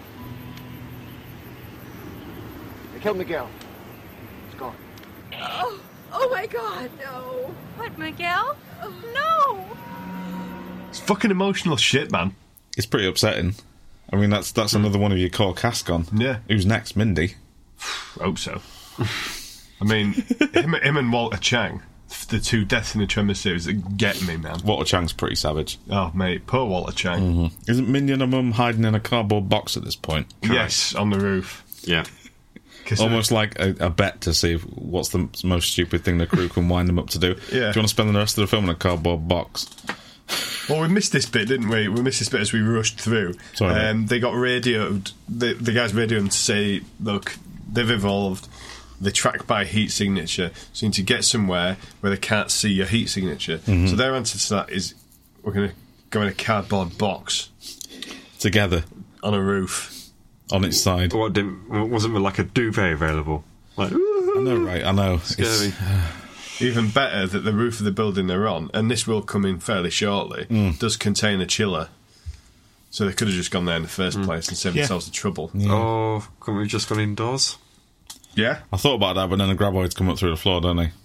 They killed Miguel. He's gone.
Oh, oh my God, no.
What, Miguel? No!
It's fucking emotional shit, man.
It's pretty upsetting. I mean, that's that's another one of your core cast gone.
Yeah.
Who's next? Mindy?
Hope so. I mean, him, him and Walter Chang, the two deaths in the Tremors series that get me, man.
Walter Chang's pretty savage.
Oh, mate, poor Walter Chang.
Mm-hmm. Isn't Mindy and her mum hiding in a cardboard box at this point?
Yes, on the roof.
Yeah.
Almost like a, a bet to see what's the most stupid thing the crew can wind them up to do.
Yeah.
Do you want to spend the rest of the film in a cardboard box?
Well, we missed this bit, didn't we? We missed this bit as we rushed through.
Sorry,
um, they got radioed. The, the guys radioed them to say, look, they've evolved. They track by heat signature. So you need to get somewhere where they can't see your heat signature.
Mm-hmm.
So their answer to that is, we're going to go in a cardboard box.
Together.
On a roof.
On its side.
What, didn't, wasn't like a duvet available? Like,
I know, right? I know.
Scary.
It's,
Even better that the roof of the building they're on, and this will come in fairly shortly,
Mm.
does contain a chiller. So they could have just gone there in the first place and saved
Yeah.
themselves the trouble.
Yeah.
Oh, couldn't we have just gone indoors?
Yeah.
I thought about that, but then the graboids come up through the floor, don't they?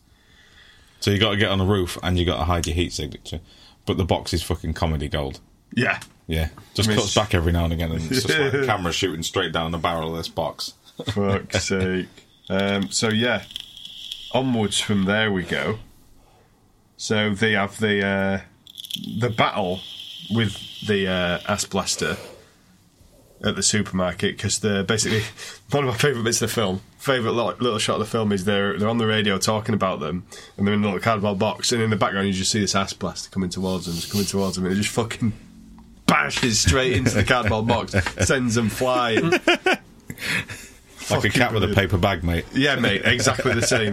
So you got to get on the roof and you got to hide your heat signature. But the box is fucking comedy gold.
Yeah.
Yeah. Just
I mean,
cuts back every now and again, and it's just like a camera shooting straight down the barrel of this box.
Fuck's sake. Um, so, yeah. Onwards from there we go. So they have the uh, the battle with the uh, ass blaster at the supermarket, because they're basically one of my favourite bits of the film. Favourite little, little shot of the film is they're they're on the radio talking about them, and they're in a little cardboard box, and in the background you just see this ass blaster coming towards them, just coming towards them, and it just fucking bashes straight into the cardboard box, sends them flying.
Like a cat with a paper bag, mate.
Yeah, mate, exactly the same.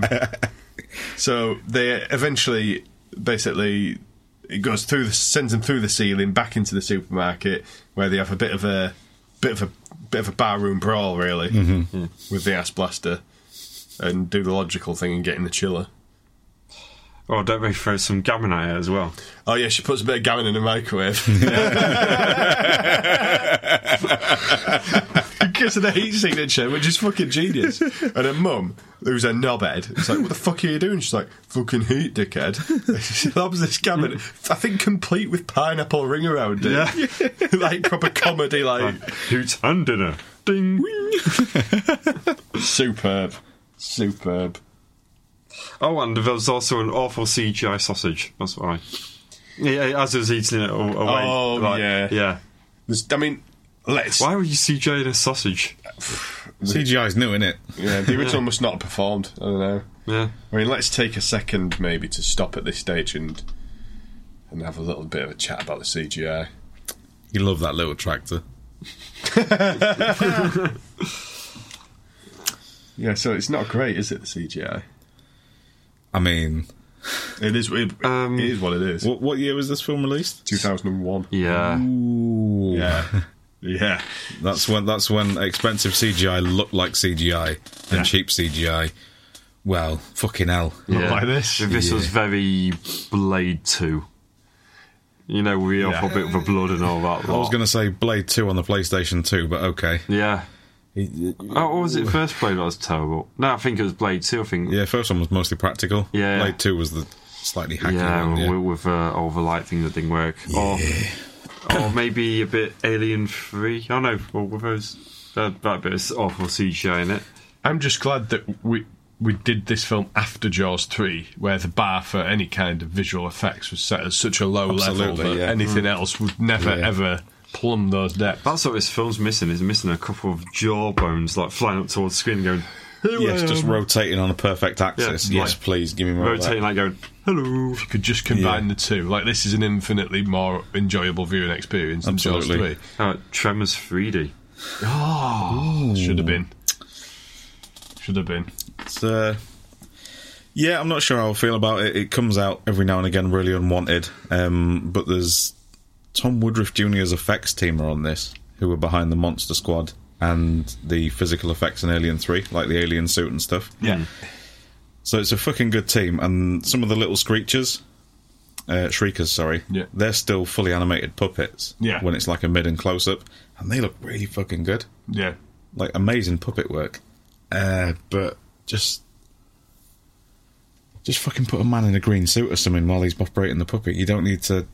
So they eventually, basically, it goes through, the, sends them through the ceiling back into the supermarket, where they have a bit of a bit of a bit of a barroom brawl, really,
Mm-hmm.
with the ass blaster, and do the logical thing and get in the chiller.
Oh, don't they throw some gammon at it as well?
Oh yeah, she puts a bit of gammon in the microwave. Because of the heat signature, which is fucking genius. And her mum, who's a knobhead, is like, what the fuck are you doing? She's like, fucking heat, dickhead. She loves this gammon. I think complete with pineapple ring around it.
Yeah.
Like proper comedy, like...
Who's hand dinner? Ding!
Superb. Superb.
Oh, and there was also an awful C G I sausage. That's why. Yeah, as he was eating it away.
Oh,
like,
yeah.
Yeah.
There's, I mean, let's...
Why would you C G I in a sausage?
C G I's new, innit?
Yeah, the original must not have performed. I don't know.
Yeah.
I mean, let's take a second maybe to stop at this stage and and have a little bit of a chat about the C G I.
You love that little tractor.
Yeah, so it's not great, is it, the C G I?
I mean,
It is, it,
Um,
it is what it is.
what, what year was this film released?
two thousand one.
Yeah.
Ooh.
Yeah. Yeah.
That's when that's when expensive C G I looked like C G I and
Yeah.
cheap C G I. Well, fucking hell.
Yeah.
like this.
This was
Yeah.
very Blade two. You know, we
Yeah.
offer a bit of a blood and all that.
I was going to say Blade two on the PlayStation two, but okay.
Yeah. Oh, what was it? First Blade that was terrible. No, I think it was Blade two. I think.
Yeah, first one was mostly practical.
Yeah.
Blade two was the slightly hacky
Yeah,
one. Yeah.
with, with uh, all the light thing that didn't work. Or, or maybe a bit Alien three. Oh no, well, with those that, that bit of awful C G I in it.
I'm just glad that we we did this film after Jaws three, where the bar for any kind of visual effects was set at such a low level
Absolutely,
that
yeah.
anything else would never,
Yeah.
ever plumb those depths.
That's what this film's missing. Is missing a couple of jaw bones like flying up towards the screen and going. "Hello,
Yes, just
um,"
rotating on a perfect axis.
Yeah,
yes,
like-
please, give me more
rotating
of
like going. Hello.
If you could just combine
Yeah.
the two, like this is an infinitely more enjoyable viewing experience than Jaws
Absolutely.
three.
Uh, Tremors three D.
Oh, should have been. Should have been.
that. It's, uh, yeah, I'm not sure how I feel about it. It comes out every now and again really unwanted, um, but there's Tom Woodruff Junior's effects team are on this, who were behind the Monster Squad and the physical effects in Alien three, like the alien suit and stuff.
Yeah.
So it's a fucking good team, and some of the little screechers, uh, shriekers, sorry,
Yeah.
they're still fully animated puppets.
Yeah.
When it's like a mid and close up, and they look really fucking good,
Yeah.
like amazing puppet work. Uh, but just, just fucking put a man in a green suit or something while he's operating the puppet. You don't need to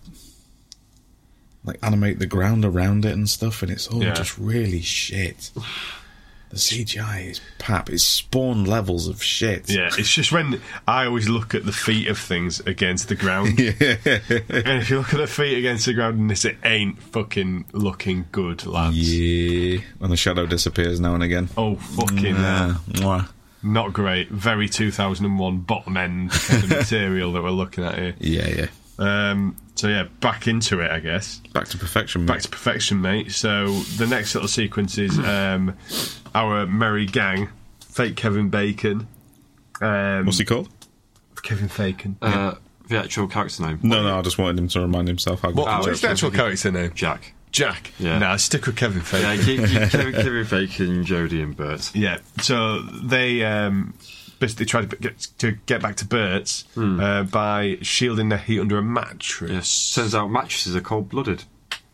like animate the ground around it and stuff, and it's all
Yeah.
just really shit. The C G I is pap. It's Spawn levels of shit.
Yeah, it's just when I always look at the feet of things against the ground.
Yeah.
And if you look at the feet against the ground and this, it ain't fucking looking good, lads.
Yeah, when the shadow disappears now and again.
Oh, fucking
Nah,
hell.
mwah.
Not great. Very two thousand one bottom end kind of material that we're looking at here.
Yeah, yeah.
Um, so, yeah, back into it, I guess.
Back to perfection, mate.
Back to perfection, mate. So, the next little sequence is um, our merry gang, fake Kevin Bacon. Um,
What's he called?
Kevin Bacon.
Uh, the actual character name.
No, no, I just wanted him to remind himself how good
What,
the
what's
joke
the
was.
actual character name?
Jack.
Jack.
Yeah.
Nah, stick with Kevin Bacon.
Yeah, keep, keep Kevin, Kevin Bacon, Jodie, and Bert.
Yeah, so they um, basically try to get, to get back to Bert's uh, by shielding their heat under a mattress.
Yes. Turns out mattresses are cold blooded.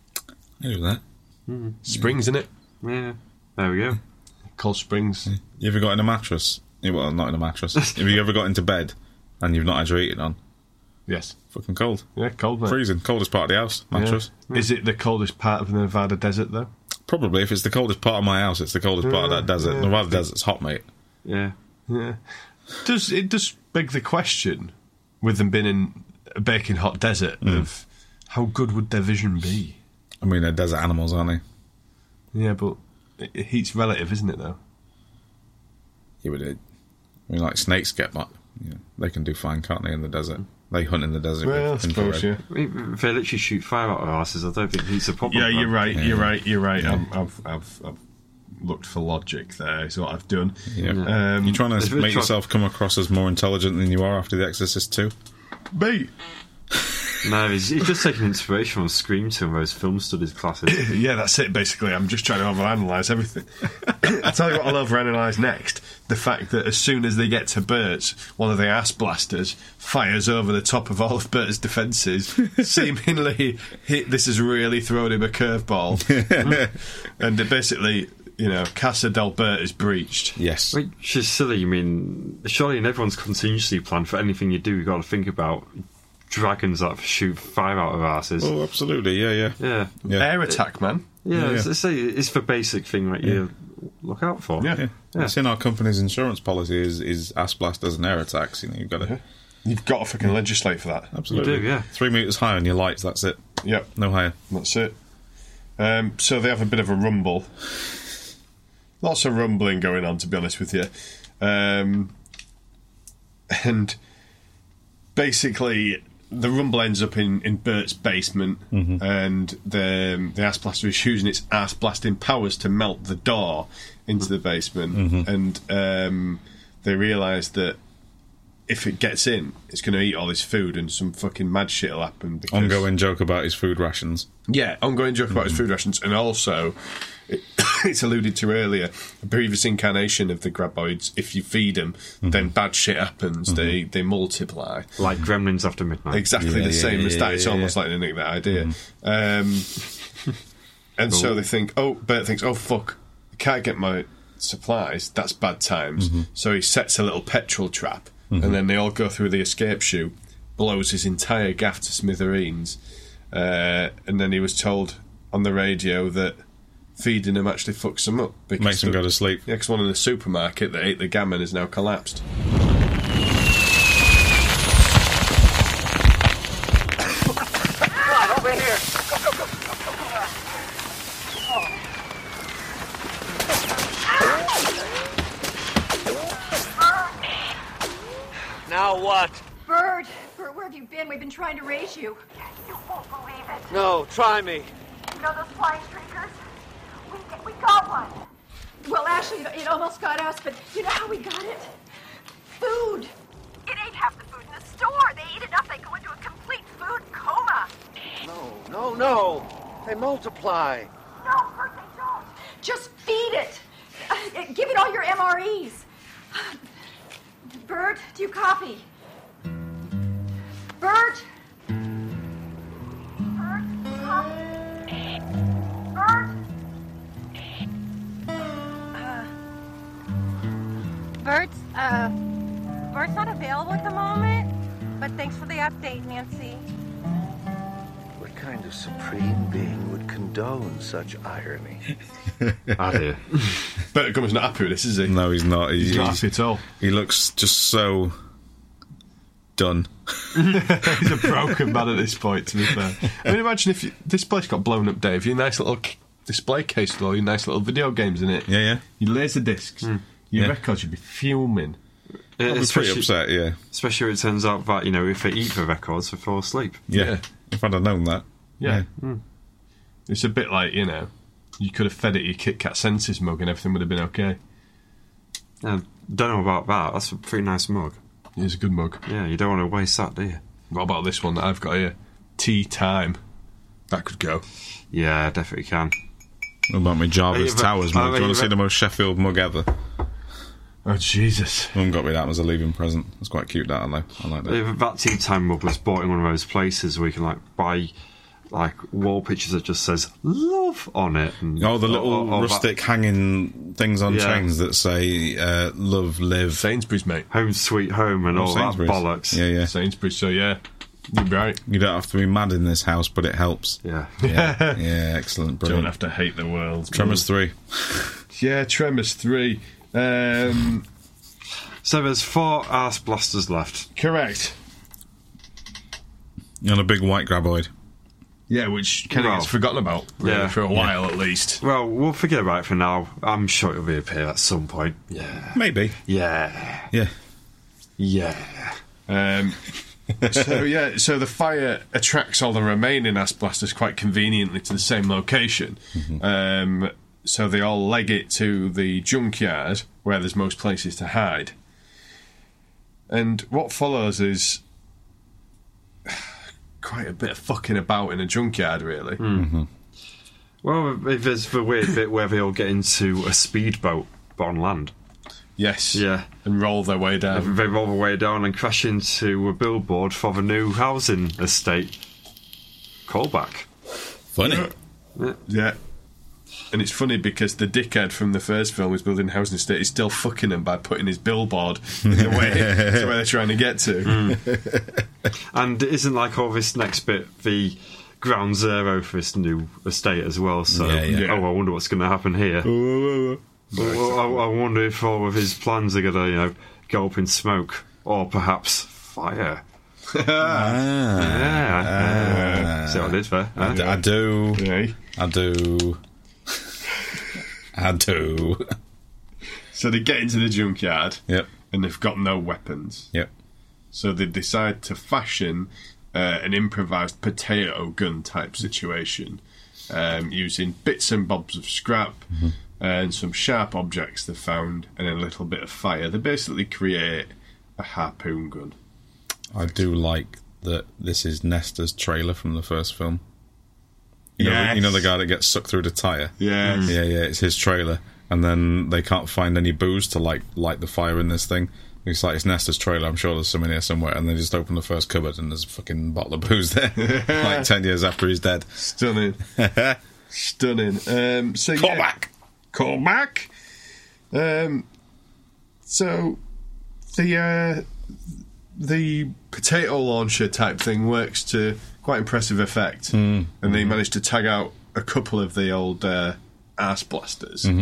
I knew that.
Springs in it.
Yeah. There we go.
Cold springs.
You ever got in a mattress? Yeah, well, not in a mattress. Have you ever got into bed and you've not had your heating on?
Yes.
Fucking cold.
Yeah, cold, mate.
Freezing. Coldest part of the house. Mattress.
Yeah. Is it the coldest part of the Nevada desert, though?
Probably. If it's the coldest part of my house, it's the coldest part of that desert.
yeah.
Nevada desert's hot, mate.
Yeah.
Yeah. Does it does beg the question, with them being in a baking hot desert, of how good would their vision be?
I mean, they're desert animals, aren't they?
Yeah, but it, it heat's relative, isn't it, though?
Yeah, but it, I mean, like snakes get, like, you know, they can do fine, can't they, in the desert? They hunt in the desert
Well, I
with
suppose,
infrared.
yeah.
I mean, if they literally shoot fire out of their asses, I don't think heat's a problem.
Yeah, you're right.
Yeah.
You're right. You're right. I'm, I've, I've, I've looked for logic. There is what I've done.
Yeah.
Um,
You're trying
It's
to
a bit
make
try-
yourself come across as more intelligent than you are after The Exorcist two?
mate.
No, he's, he's just taking inspiration from Scream two and those film studies classes.
Yeah, that's it. Basically, I'm just trying to overanalyze everything. I'll tell you what I'll overanalyze next: the fact that as soon as they get to Bert's, one of the ass blasters fires over the top of all of Bert's defences, seemingly hit. This has really thrown him a curveball, and it basically, you know, Casa del Bert is breached.
Yes.
Which is silly. I mean, surely in everyone's contingency plan for anything you do, you've got to think about dragons that shoot fire out of asses.
Oh, absolutely. Yeah, yeah.
Yeah.
Yeah.
Air attack, man.
Yeah,
Yeah,
It's,
yeah.
it's, it's the basic thing that you look out for.
Yeah.
Yeah.
Yeah.
It's in our company's insurance policy is, is ass blasters and air attacks. You know, you've got to...
You've got to fucking legislate for that.
Absolutely.
You do, yeah.
Three metres high on your lights, that's it.
Yep.
No higher.
That's it. Um, so they have a bit of a rumble. Lots of rumbling going on, to be honest with you. Um, and basically, the rumble ends up in, in Bert's basement,
Mhm.
and the the ass blaster is using its ass blasting powers to melt the door into the basement,
Mhm.
and um, they realise that if it gets in, it's going to eat all this food, and some fucking mad shit will happen. Because,
Ongoing joke about his food rations.
yeah, ongoing joke about his food rations, and also it, it's alluded to earlier. A previous incarnation of the graboids, if you feed them, then bad shit happens. They they multiply.
Like Gremlins after midnight.
Exactly
Yeah,
the
yeah,
same
yeah,
as that.
yeah,
It's
yeah,
almost
yeah.
like they nick that idea. Um, and so they think, oh, Bert thinks, oh fuck, I can't get my supplies. That's bad times. So he sets a little petrol trap, and then they all go through the escape chute, blows his entire gaff to smithereens, uh, and then he was told on the radio that feeding them actually fucks them up. Because
Makes them
the-
go to sleep.
Yeah, because one in the supermarket that ate the gammon has now collapsed.
Come on, over here. Go, go, go, go, go, go.
Now what?
Bird, Bird, where have you been? We've been trying to raise you. You won't believe it.
No, try me.
You know those flying streakers? We, we got one. Well, actually, it, it almost got us, but you know how we got it? Food. It ate half the food in the store. They eat enough, they go into a complete food coma.
No, no, no. They multiply.
No, Bird, they don't. Just feed it. Uh, give it all your M R Es. Bird, do you copy? Bird? Bird, copy? Bird?
Bert's, uh, Bert's not available at the moment, but thanks for the update, Nancy.
What kind of supreme being would condone such irony?
Ah, dear.
Bert Gummer's not happy with this, is he?
No, he's not. He,
He's not happy at all.
He looks just so done.
He's a broken man at this point, to be fair. I mean, imagine if you, this place got blown up, Dave. Your nice little k- display case with all your nice little video games in it.
Yeah, yeah.
Your laser discs. Your
Yeah.
records would be fuming.
Yeah,
I'd be pretty upset, yeah.
Especially if it turns out that, you know, if they eat the records, they fall asleep.
Yeah.
Yeah.
If I'd have known that.
Yeah. It's a bit like, you know, you could have fed it your Kit Kat Senses mug and everything would have been okay.
Uh, don't know about that. That's a pretty nice mug.
It's a good mug.
Yeah, you don't want to waste that, do you?
What about this one that I've got here? Tea time. That could go.
Yeah, definitely can.
What about my Jarvis
Are you-
Towers
are
mug? Do you
you-
want to see the most Sheffield mug ever?
Oh, Jesus.
Mum got me that as a leaving present. It's quite cute, that, I know. I like that.
If that tea time mug was bought in one of those places where you can, like, buy, like, wall pictures that just says love on it. And,
Oh, the little
or- or
rustic
that
hanging things on
Yeah.
chains that say uh, love, live.
Sainsbury's, mate.
Home sweet home and
Oh,
all
Sainsbury's.
that bollocks.
Yeah, yeah.
Sainsbury's, so yeah. You're right.
You don't have to be mad in this house, but it helps.
Yeah.
Yeah, yeah, excellent,
Don't
brilliant.
have to hate the world.
Tremors three.
Yeah, Tremors three. Um,
So there's four arse blasters left.
correct.
And a big white graboid.
Yeah, which Kenny
Well,
gets forgotten about really,
yeah.
for a while at least.
Well, we'll forget about it for now. I'm sure it'll reappear at some point. Yeah.
Maybe.
Yeah.
Yeah.
Yeah.
Um, so yeah, so the fire attracts all the remaining ass blasters quite conveniently to the same location. Um, so they all leg it to the junkyard where there's most places to hide. And what follows is quite a bit of fucking about in a junkyard, really.
Well, there's the weird bit where they all get into a speedboat but on land.
Yes.
Yeah.
And roll their way down.
They roll the way down and crash into a billboard for the new housing estate. Callback.
Funny.
Yeah. And it's funny because the dickhead from the first film who's building a housing estate is still fucking them by putting his billboard in the way to where they're trying to get to.
And it isn't like all this next bit the ground zero for this new estate as well. So,
Yeah, yeah.
oh, I wonder what's going to happen here. Well, I, I wonder if all of his plans are going to, you know, go up in smoke or perhaps fire.
Ah.
Yeah. yeah. See what I did there?
I,
huh?
d- I do.
Yeah.
I do. I do.
So they get into the junkyard
Yep.
and they've got no weapons.
Yep.
So they decide to fashion uh, an improvised potato gun type situation, um, using bits and bobs of scrap
Mm-hmm.
and some sharp objects they found and a little bit of fire. They basically create a harpoon gun.
I do like that this is Nestor's trailer from the first film. You know,
Yes.
you know the guy that gets sucked through the tyre?
Yes.
Yeah, yeah, it's his trailer. And then they can't find any booze to like light the fire in this thing. It's like, it's Nestor's trailer, I'm sure there's some in here somewhere. And they just open the first cupboard and there's a fucking bottle of booze there. Like ten years after he's dead.
Stunning. Stunning. Um, so
Call
yeah.
back!
Call back! Um, so, the, uh, the potato launcher type thing works to quite impressive effect.
Mm.
And they managed to tag out a couple of the old uh, arse blasters.
Mm-hmm.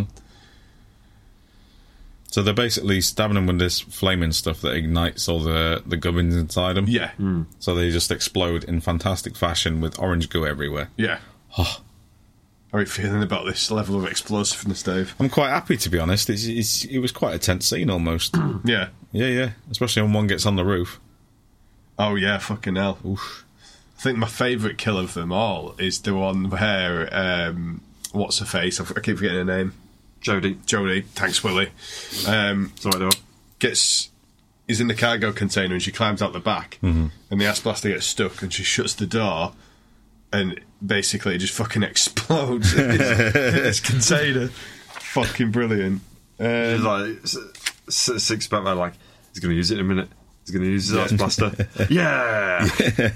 So they're basically stabbing them with this flaming stuff that ignites all the, the gubbins inside them.
Yeah.
So they just explode in fantastic fashion with orange goo everywhere.
Yeah.
Oh.
How are you feeling about this level of explosiveness, Dave?
I'm quite happy, to be honest. It's, it's, it was quite a tense scene, almost.
Yeah.
Yeah, yeah. Especially when one gets on the roof.
Oh, yeah, fucking hell.
Oof.
I think my favourite kill of them all is the one where, um, what's her face? I f- I keep forgetting her name.
Jodie.
Jodie, thanks, Willie. Um,
Sorry, though.
Gets is in the cargo container and she climbs out the back,
Mhm.
and the ass blaster gets stuck, and she shuts the door, and basically it just fucking explodes in this, in this container. Fucking brilliant.
He's
Um,
like s- s- six back there, like he's going to use it in a minute. He's going to use his ass blaster. Yeah.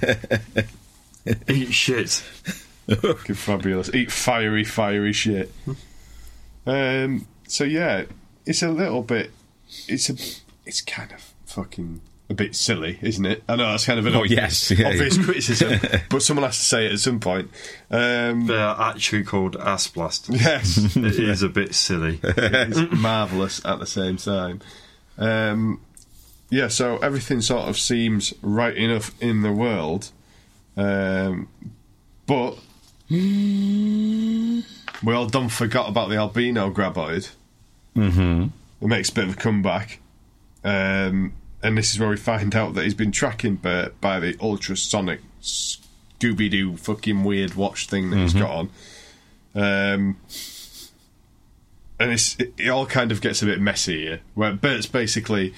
Eat shit.
fucking fabulous. Eat fiery, fiery shit. Um. So yeah, it's a little bit. It's a. It's kind of fucking a bit silly, isn't it? I know that's kind of an
Oh,
obvious,
yes, yeah,
obvious
yeah.
criticism, but someone has to say it at some point. Um,
They are actually called ass blasters.
yes,
It is a bit silly.
it's marvelous at the same time. Um, yeah, so everything sort of seems right enough in the world, um, but we all done forgot about the albino graboid.
Mm-hmm.
It makes a bit of a comeback. Um, and this is where we find out that he's been tracking Bert by the ultrasonic Scooby-Doo fucking weird watch thing that he's got on. Um, and it's, it, it all kind of gets a bit messy here, where Bert's basically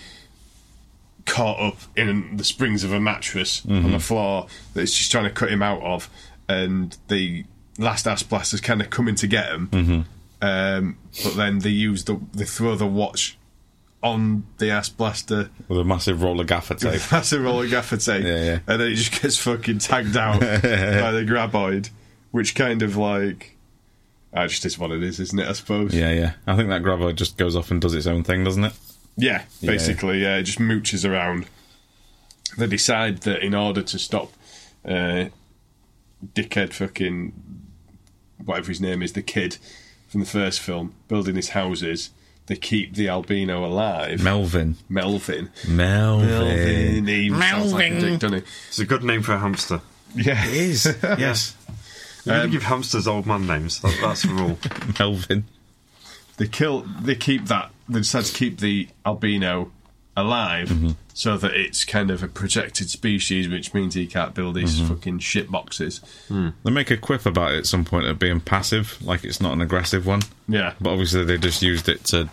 caught up in the springs of a mattress on the floor that it's just trying to cut him out of, and the last ass blasters kind of coming to get him.
Mm-hmm.
Um, but then they use the they throw the watch on the ass blaster
With a massive roll of gaffer tape.
massive roll of gaffer tape,
Yeah, yeah.
and then it just gets fucking tagged out by the graboid, which kind of like, ah, just is what it is, isn't it? I suppose.
Yeah, yeah. I think that graboid just goes off and does its own thing, doesn't it?
Yeah, basically, yeah, it just mooches around. They decide that in order to stop uh, dickhead fucking whatever his name is, the kid from the first film, building his houses, they keep the albino alive.
Melvin.
Melvin.
Melvin.
Melvin. He sounds like a dick, doesn't he?
It's a good name for a hamster.
Yeah.
It is. Yes.
You um, give hamsters old man names. That, that's the rule.
Melvin.
They kill. They keep that. They decide to keep the albino alive,
Mm-hmm.
so that it's kind of a protected species, which means he can't build these
Mm-hmm.
fucking shit boxes.
They make a quip about it at some point of being passive, like it's not an aggressive one.
Yeah,
But obviously they just used it to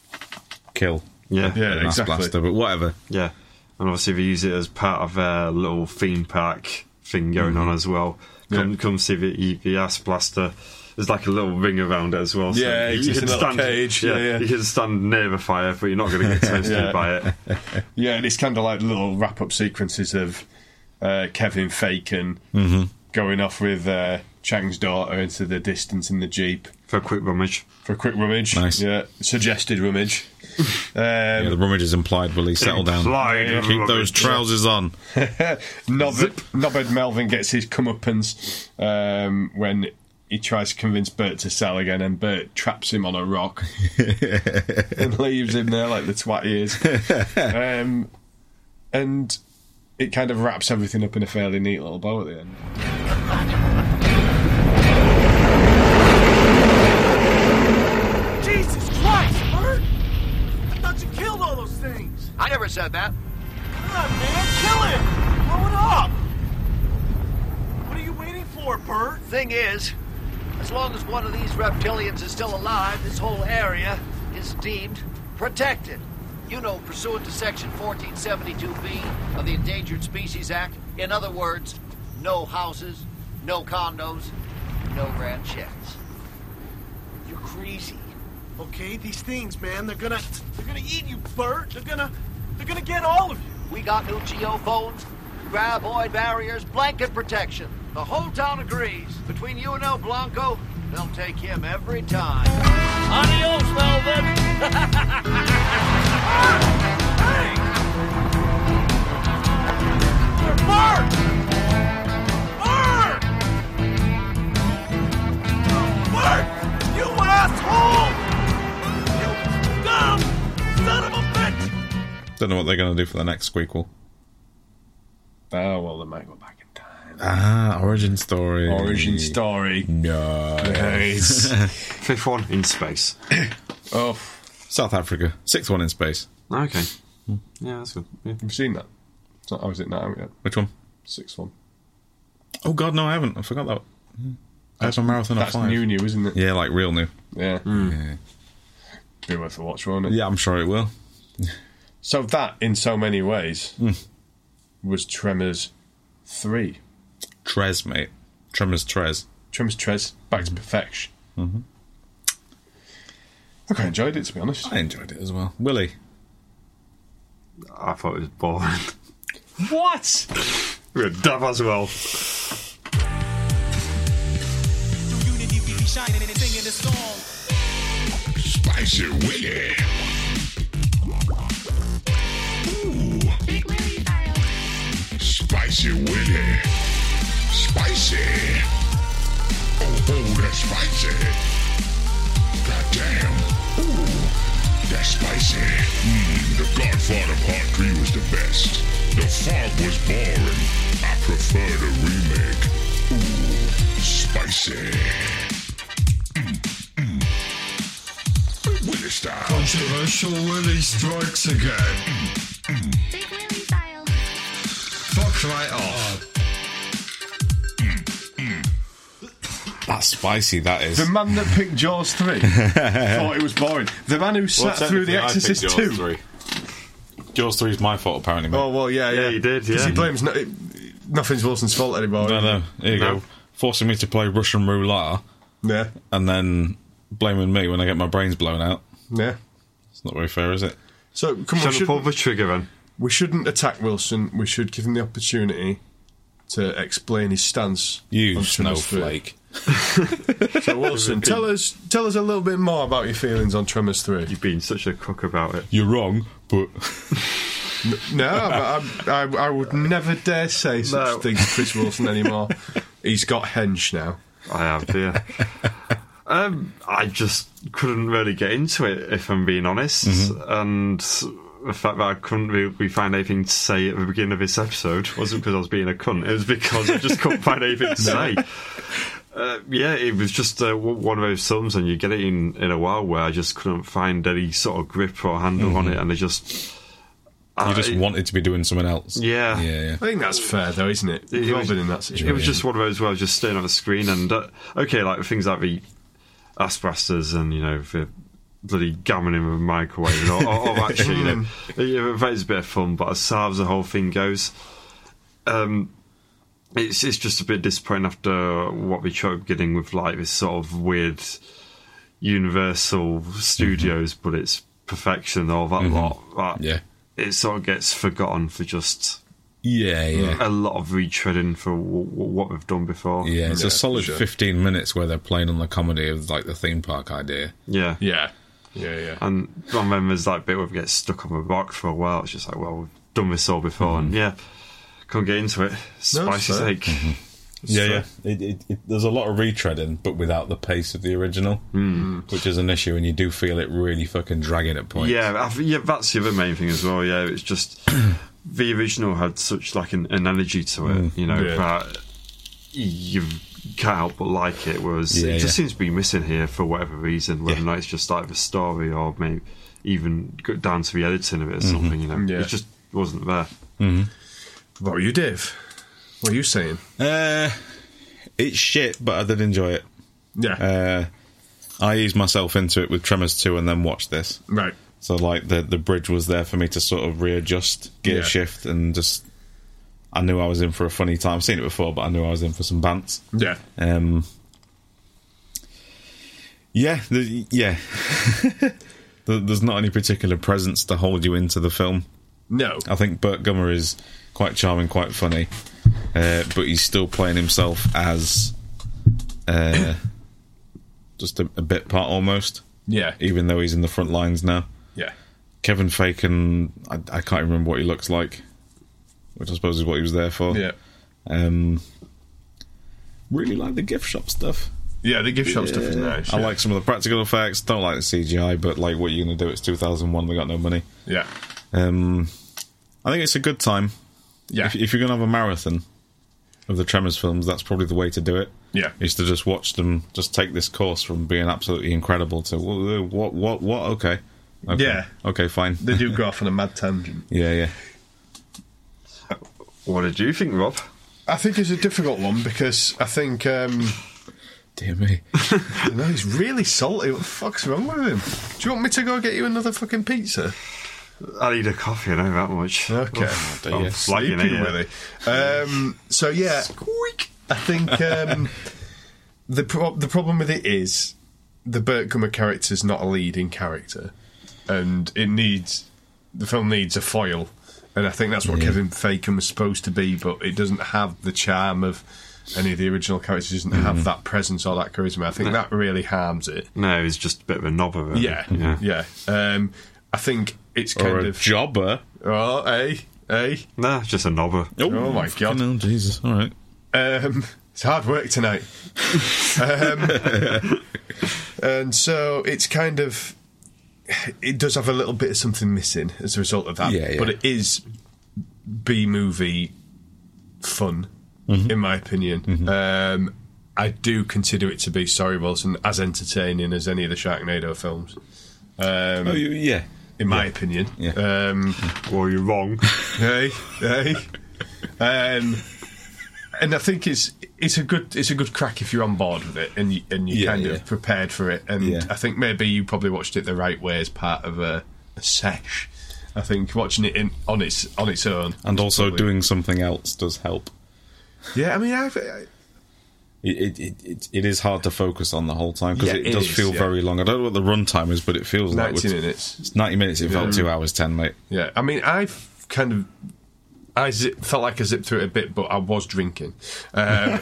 kill
Yeah.
yeah,
an ass
exactly.
blaster, but whatever.
Yeah. And obviously they use it as part of their little theme park thing going on as well. Come,
Yeah.
come see the, the ass blaster. There's like a little ring around it as well. So
Yeah, it's just a little cage, yeah, yeah.
You can stand near the fire, but you're not going to get toasted
Yeah.
by it.
Yeah, and it's kind of like little wrap-up sequences of uh, Kevin Bacon
Mm-hmm.
going off with uh, Chang's daughter into the distance in the Jeep
For a quick rummage.
for a quick rummage.
Nice.
Yeah, suggested rummage. Um,
Yeah, the rummage is implied. Will he settle down?
Implied
Keep
rummage.
those trousers on.
Knobhead, Knobhead Melvin gets his comeuppance um, when he tries to convince Bert to sell again, and Bert traps him on a rock and leaves him there like the twat he is. Um, and it kind of wraps everything up in a fairly neat little bow at the end.
Jesus Christ, Bert! I thought you killed all those things.
I never said that.
Come on, man, kill it! Blow it up!
Bert.
Thing is, as long as one of these reptilians is still alive, this whole area is deemed protected. You know, pursuant to Section fourteen seventy-two B of the Endangered Species Act. In other words, no houses, no condos, no ranchettes.
You're crazy. Okay, these things, man, they're gonna they're gonna eat you, Bert. They're gonna they're gonna get all of you.
We got new geophones, graboid barriers, blanket protection. The whole town agrees. Between you and El Blanco, they'll take him every time. Adios, Velvet!
Hey! Bert! Bert! Bert! You asshole! You dumb son of a bitch!
Don't know what they're going to do for the next squeakle.
Oh, well, they might go back in time.
Ah, origin story.
Origin story.
Nice.
Nice.
Fifth one in space.
Oh.
South Africa. Sixth one in space.
Okay. Yeah, that's good. Yeah.
Have you seen that? It's not, oh, is it not out yet?
Which one?
Sixth one.
Oh, God, no, I haven't. I forgot that. I have a marathon
That's
of five.
new, new, isn't it?
Yeah, like real new.
Yeah.
Mm.
Yeah.
Be worth a watch, won't it?
Yeah, I'm sure it will.
So that, in so many ways,
Mm.
was Tremors three.
Trez, mate. Tremors Trez.
Tremors Trez, back to perfection.
Mm-hmm.
I quite enjoyed it, to be honest.
I enjoyed it as well. Willie?
I thought it was boring.
What?
We're dab as well.
Spicy Willie. Ooh.
Big Willie style.
Spicy Willie. Spicy. Oh, oh, that's spicy. Goddamn. Ooh, that's spicy. Mm, the Godfather Part three was the best. The Fog was boring. I prefer the remake. Ooh, spicy. Mm, mm. Willie style.
Controversial Willie strikes again.
Big Willie style.
Fuck right off.
That's spicy, that is.
The man that picked Jaws three thought it was boring. The man who sat through The Exorcist two.
three. Jaws three is my fault, apparently, mate.
Oh, well, yeah, yeah.
Yeah, you did,
Because
yeah.
he blames... No, it, nothing's Wilson's fault anymore.
No, no. Here you
No.
go. Forcing me to play Russian roulette,
Yeah,
and then blaming me when I get my brains blown out.
yeah.
It's not very fair, is it?
So, come on,
Shouldn't pull
should,
the trigger then.
we shouldn't attack Wilson. We should give him the opportunity to explain his stance.
You
on Tremors three.
snowflake.
So, Wilson, tell us tell us a little bit more about your feelings on Tremors three.
You've been such a cook about it.
You're wrong, but...
No, I, I, I, I would never dare say such
No.
things to Chris Wilson anymore. He's got hench now.
I have, yeah. um, I just couldn't really get into it, if I'm being honest.
Mm-hmm.
And the fact that I couldn't really find anything to say at the beginning of this episode wasn't because I was being a cunt. It was because I just couldn't find anything to say. Uh, yeah, it was just uh, w- one of those films, and you get it in, in a while where I just couldn't find any sort of grip or handle
Mm-hmm.
on it, and I just...
You just
I-
wanted to be doing something else.
Yeah.
Yeah, yeah.
I think that's fair, though, isn't it?
It
We've all
was-
been in that situation.
It was just one of those where I was just staring at the screen, and uh, okay, like things like the Asbestos and, you know, the bloody gammon in the microwave and all, all, all that shit, you know. Yeah, that is a bit of fun, but as far as the whole thing goes, um, it's it's just a bit disappointing after what we tried getting with, like, this sort of weird Universal Studios, but it's perfection, all that
Mhm.
lot. That,
Yeah.
It sort of gets forgotten for just
Yeah, yeah.
a lot of retreading for w- w- what we've done before.
Yeah, it's
Yeah,
a solid
for sure.
fifteen minutes where they're playing on the comedy of, like, the theme park idea.
Yeah.
Yeah. Yeah, yeah.
And and then there's like bit where we get stuck on the rock for a while. It's just like, well, we've done this all before, and yeah, can't get into it. Spicy
fair.
sake.
Yeah, yeah. It, it, it, there's a lot of retreading, but without the pace of the original, mm. which is an issue, and you do feel it really fucking dragging at points.
Yeah, I, th- yeah, that's the other main thing as well. Yeah, it's just the original had such like an, an energy to it,
Mm.
you know,
Yeah.
that you can't help but like it. Whereas
Yeah,
it just
yeah.
seems to be missing here for whatever reason, whether
Yeah.
or not it's just like the story or maybe even go down to the editing of it or
Mm-hmm.
something. You know,
Yeah.
it just wasn't there.
What were you, Dave? What are you saying?
Uh, it's shit, but I did enjoy it.
Yeah.
Uh, I eased myself into it with Tremors two and then watched this.
Right.
So, like, the the bridge was there for me to sort of readjust, gear
Yeah.
shift, and just... I knew I was in for a funny time. I've seen it before, but I knew I was in for some bants.
Yeah.
Um, yeah, the, yeah. There- There's not any particular presence to hold you into the film.
No.
I think Burt Gummer is quite charming, quite funny, uh, but he's still playing himself as uh, just a, a bit part almost.
Yeah.
Even though he's in the front lines now.
Yeah.
Kevin Bacon, I, I can't remember what he looks like, which I suppose is what he was there for.
Yeah.
Um, really like the gift shop stuff.
Yeah, the gift shop stuff is nice.
I
yeah.
like some of the practical effects. Don't like the C G I, but like, what are you going to do? It's two thousand one. They got no money.
Yeah.
Um, I think it's a good time.
Yeah.
If, if you're going to have a marathon of the Tremors films, that's probably the way to do it.
Yeah.
Is to just watch them, just take this course from being absolutely incredible to what, what, what, what? Okay. okay.
Yeah.
Okay, fine.
They do go off on a mad tangent.
Yeah, yeah.
What did you think, Rob?
I think it's a difficult one because I think. Um,
Dear me.
No, he's really salty. What the fuck's wrong with him? Do you want me to go get you another fucking pizza?
I need a coffee, I know that much.
Okay.
Oh,
I'm
I'm flagging
sleeping
it,
with it. Um, so, yeah. Squeak. I think um, the, pro- the problem with it is the Burt Gummer character's not a leading character. And it needs... The film needs a foil. And I think that's what
Yeah.
Kevin Bacon was supposed to be, but it doesn't have the charm of any of the original characters. It doesn't
Mm-hmm.
have that presence or that charisma. I think
No.
that really harms it.
No, he's just a bit of a knobber. Really.
Yeah, yeah. Um, I think it's kind
Or a
of
jobber.
Oh, hey, hey.
Nah, just a knobber.
Oh, my god.
No, Jesus. All right.
Um, it's hard work tonight. um, and so it's kind of. It does have a little bit of something missing as a result of that.
Yeah, yeah.
But it is B movie fun,
Mhm.
in my opinion.
Mhm.
Um, I do consider it to be, sorry, Wilson, as entertaining as any of the Sharknado films. Um,
Oh, you- yeah.
In my
Yeah.
opinion.
Yeah.
Um,
well, you're wrong.
Hey, hey. Um, and I think it's it's a good it's a good crack if you're on board with it and you, and you're
Yeah,
kind
yeah.
of prepared for it. And
Yeah.
I think maybe you probably watched it the right way as part of a, a sesh. I think watching it in on its on its own,
And also
probably-
doing something else does help.
Yeah, I mean, I've, I,
It, it, it, it, it is hard to focus on the whole time because
Yeah,
it,
it
does
is,
feel
yeah.
very long. I don't know what the runtime is, but it feels like
ninety
with-
minutes.
It's ninety minutes. It felt
Yeah.
two hours ten, mate.
Yeah, I mean, I've kind of. I zip, felt like I zipped through it a bit, but I was drinking. Um,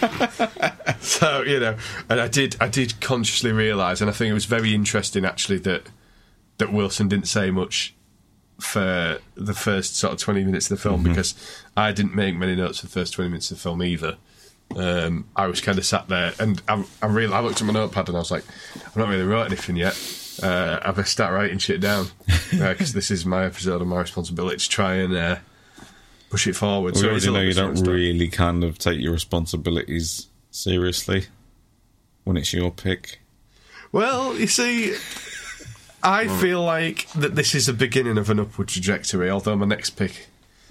so you know, and I did, I did consciously realise, and I think it was very interesting actually that that Wilson didn't say much for the first sort of twenty minutes of the film
Mhm.
because I didn't make many notes for the first twenty minutes of the film either. Um, I was kind of sat there, and I, I really, I looked at my notepad and I was like, I've not really wrote anything yet. Uh, I better start writing shit down because this is my episode and my responsibility to try and uh, push it forward.
We
so
already
it's a
know
little
you
bit slow
don't
and stuff.
really kind of take your responsibilities seriously when it's your pick.
Well, you see, I feel like that this is the beginning of an upward trajectory. Although my next pick,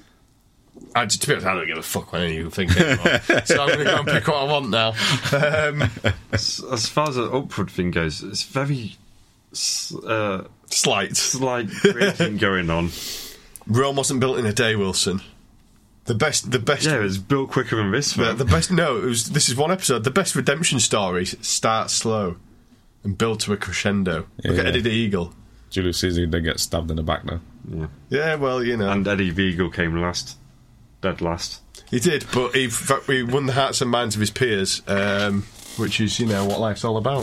I, to be honest, I don't give a fuck what any of you think anymore. So I'm going to go and pick what I want now. Um,
as, as far as the upward thing goes, it's very s- uh,
slight,
slight breaking going on.
Rome wasn't built in a day, Wilson. The best, the best.
Yeah, it was built quicker than this
The,
one.
the best. No, it was. This is one episode. The best redemption stories start slow and build to a crescendo. Look
Yeah.
at Eddie the Eagle.
Julius Caesar did get stabbed in the back though.
Yeah.
Yeah, well, you know,
And Eddie the Eagle came last. Dead last.
he did, but he, in fact, he won the hearts and minds of his peers, um, which is, you know, what life's all about.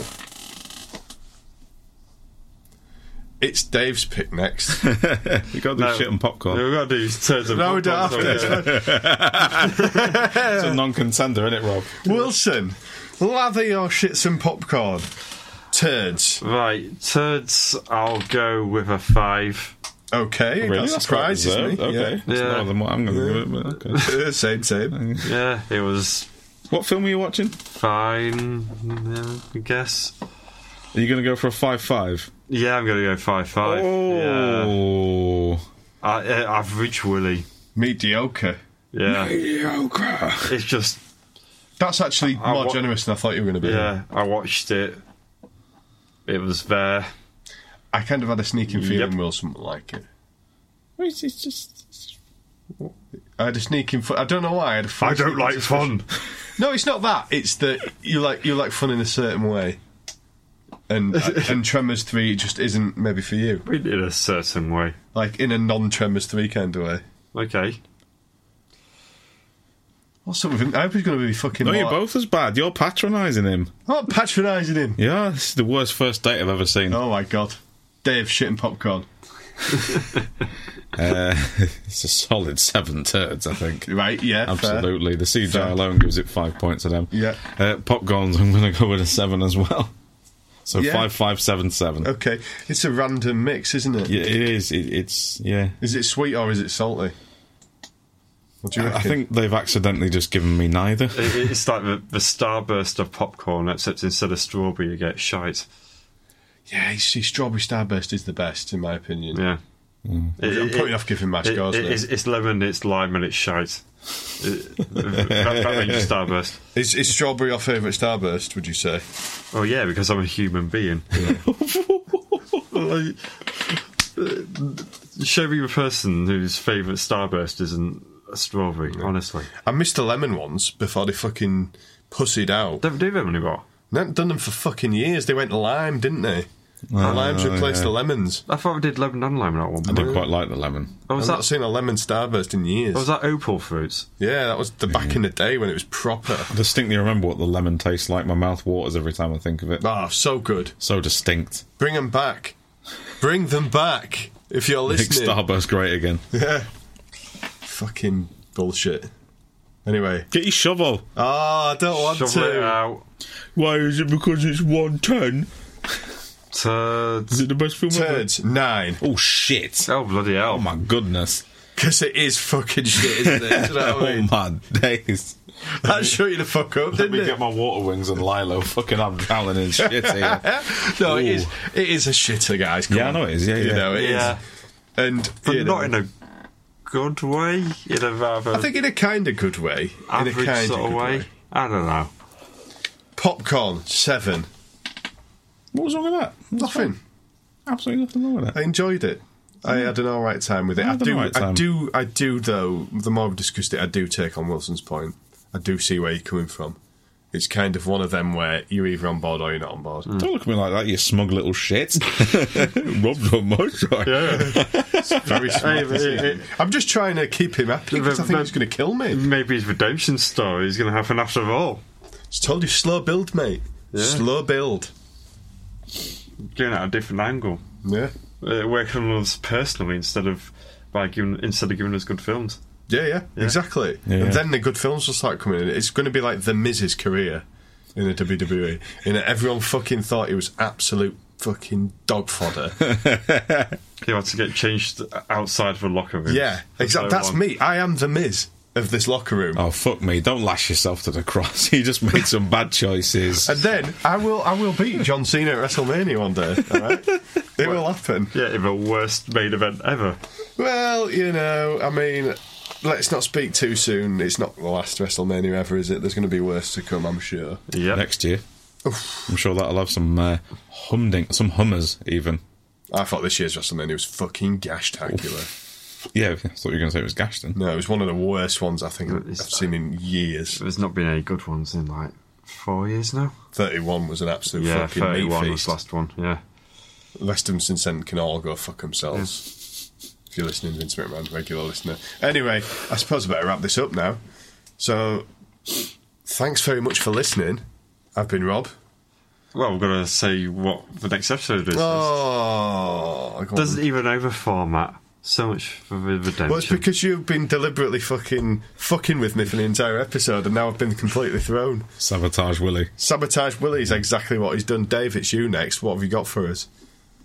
It's Dave's pick next.
You got to do
No.
shit and popcorn.
Yeah, we've got to do turds and
No, we don't
popcorn,
have
so
to.
yeah.
It's a non-contender, isn't it, Rob?
Wilson, lather your shits and popcorn. Turds.
Right, turds, I'll go with a five.
Okay,
Really?
that
That's
surprises
quite
me.
deserved. Okay. That's
Yeah.
more than what I'm going to do, but okay.
Yeah. same, same.
Yeah, it was
What film are you watching?
fine, yeah, I guess.
Are you going to go for a five five?
Yeah, I'm going to go five five.
Oh.
Yeah. I, I, Average Willy.
Mediocre.
Yeah.
Mediocre.
It's just
That's actually
I
more
wa-
generous than I thought you were going to be.
Yeah, I watched it. It was there.
I kind of had a sneaking feeling
Yep.
we'll something like it.
Well, It's, it's just.
I had a sneaking. Fu- I don't know why. I had a
I
funny
don't
sneaking
like
suspicion.
fun.
No, it's not that. It's that you like you like fun in a certain way, and and Tremors three just isn't maybe for you.
In a certain way.
Like in a non-Tremors three kind of way.
Okay.
What's up with him? I hope he's going to be fucking.
No, you're
more-
both as bad. You're patronising him.
I'm not patronising him.
Yeah, this is the worst first date I've ever seen.
Oh my god, Dave shitting popcorn.
Uh, it's a solid seven turds, I think.
Right? Yeah,
absolutely.
fair.
The C G I
Fair.
alone gives it five points to them.
Yeah.
Uh, Popcorns, I'm going to go with a seven as well. So
Yeah.
five, five, seven, seven.
Okay, it's a random mix, isn't it?
Yeah, it is. It, it's yeah.
Is it sweet or is it salty? What do you
I, I
reckon?
think they've accidentally just given me neither.
It, it's like the, the starburst of popcorn, except instead of strawberry, you get shite.
Yeah, you see, strawberry starburst is the best in my opinion.
Yeah.
Mm.
It-
I'm
it-
putting off giving my
it-
scores
it-
now.
it's, it's lemon, it's lime, and it's shite. It, that, that makes you starburst.
Is, is strawberry your favourite starburst, would you say?
Oh yeah, because I'm a human being. Like, uh, show me a person whose favourite starburst isn't a strawberry. Honestly,
I missed the lemon ones before they fucking pussied out.
Don't do them anymore.
They haven't done them for fucking years. They went lime, didn't they? The
Oh,
limes replaced
yeah.
the lemons.
I thought we did lemon and lime at one
I
point.
did quite like the lemon.
Oh,
I've
was
not
that?
seen a lemon starburst in years.
Oh, was that opal fruits?
Yeah, that was the back in the day when it was proper.
I distinctly remember what the lemon tastes like. My mouth waters every time I think of it.
Oh, so good.
So distinct.
Bring them back. Bring them back. If you're
Make
listening.
Starburst great again.
Yeah. Fucking bullshit. Anyway.
Get your shovel.
Oh, I don't want
Shovel
to.
it out.
Why is it because it's one ten?
Turds.
Is it the best film ever?
Turds, nine.
Oh shit.
Oh bloody hell.
Oh my goodness.
Because it is fucking shit, isn't it? Do you know what I
Oh
mean?
my days.
That shut you the fuck up,
Let
didn't
me
it?
get my water wings and Lilo. Fucking I'm drowning in shit here.
No, it
Ooh.
is. It is a shitter, guys. Come
Yeah, I
on.
know it is, yeah,
You
yeah.
know it is.
Yeah.
And
But
you know,
not in a good way. In a rather
I think in a kind of good way. In a
average
kind
sort of
good
way. I don't know.
Popcorn seven.
What was wrong with that?
Nothing.
Absolutely nothing wrong with
I
it.
enjoyed it. I had an all right time with it.
I
I,
had an
do.
all right
I
time.
do. I do. Though the more we discussed it, I do take on Wilson's point. I do see where you're coming from. It's kind of one of them where you're either on board or you're not on board.
Don't look at me like that, you smug little shit. Rob's on my side.
It's very smart.
Hey,
isn't
hey,
it? I'm just trying to keep him happy because I think he's going to kill me.
Maybe his redemption story is going to happen after all.
Just told you, slow build, mate.
Yeah.
Slow build.
Going at a different angle.
Yeah.
Uh, working on us personally instead of by giving instead of giving us good films.
Yeah, yeah,
Yeah.
exactly.
Yeah,
and
yeah.
then the good films will start coming in. It's going to be like The Miz's career in the W W E. In that everyone fucking thought he was absolute fucking dog fodder.
He had to get changed outside of a locker room.
Yeah, exactly. That's me. I am The Miz of this locker room.
Oh, fuck me. Don't lash yourself to the cross. You just made some bad choices.
And then I will I will beat John Cena at WrestleMania one day, alright? It will happen.
Yeah, in the worst main event ever.
Well, you know, I mean, let's not speak too soon. It's not the last WrestleMania ever, is it? There's going to be worse to come, I'm sure.
Yeah.
Next year. I'm sure that'll have some uh, humding, some hummers even.
I thought this year's WrestleMania was fucking gashtacular.
Yeah, I thought you were going to say it was Gashton.
No, it was one of the worst ones I think I've seen in years.
There's not been any good ones in like four years now.
thirty-one was an absolute
Yeah,
fucking meat
thirty-one was
feast.
the last one. Yeah.
The rest of them since then can all go fuck themselves. If you're listening, Vince McMahon, regular listener. Anyway, I suppose I better wrap this up now. So, thanks very much for listening. I've been Rob.
Well, we've got to say what the next episode is.
Oh, I got
Doesn't even know the format. So much for the redemption.
Well, it's because you've been deliberately fucking fucking with me for the entire episode, and now I've been completely thrown.
Sabotage Willie.
Sabotage Willie is exactly what he's done. Dave, it's you next. What have you got for us?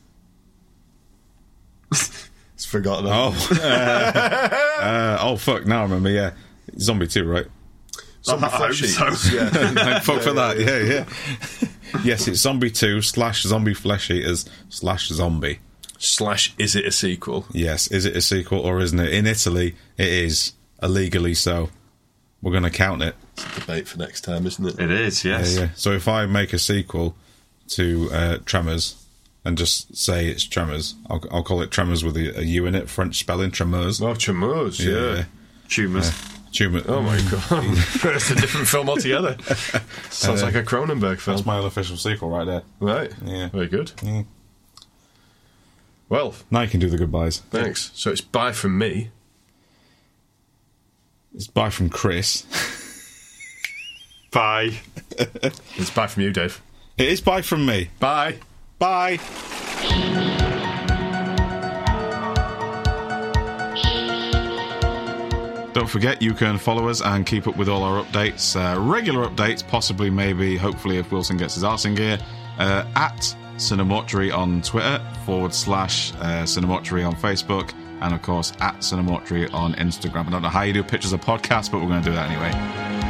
It's forgotten.
Oh. uh, uh, oh, fuck. Now I remember, yeah. Zombie two, right?
Zombie
I hope
flesh
so.
eaters. Yeah.
Thank fuck for that. Yeah, yeah. Yes, it's Zombie two slash Zombie Flesh Eaters slash Zombie.
Slash, is it a sequel?
Yes, is it a sequel or isn't it? In Italy, it is illegally so. we're going to count it.
It's a debate for next time, isn't it?
It is, yes.
Yeah, yeah. So if I make a sequel to uh, Tremors and just say it's Tremors, I'll, I'll call it Tremors with a, a U in it, French spelling, Tremors.
Oh, Tremors, yeah.
yeah.
Tumors.
Uh, Tumor.
Oh my god. It's a different film altogether. Sounds
Uh,
like a Cronenberg film.
That's my unofficial sequel right there.
Right.
Yeah.
Very good.
Yeah.
Well,
now you can do the goodbyes.
Thanks. So it's bye from me.
It's bye from Chris.
Bye.
It's bye from you, Dave.
It is bye from me.
Bye.
Bye. Don't forget, you can follow us and keep up with all our updates, uh, regular updates, possibly, maybe, hopefully, if Wilson gets his arse in gear, uh, at Cinemortuary on Twitter, forward slash uh, Cinemortuary on Facebook, and of course, at Cinemortuary on Instagram. I don't know how you do pictures of podcasts, but we're going to do that anyway.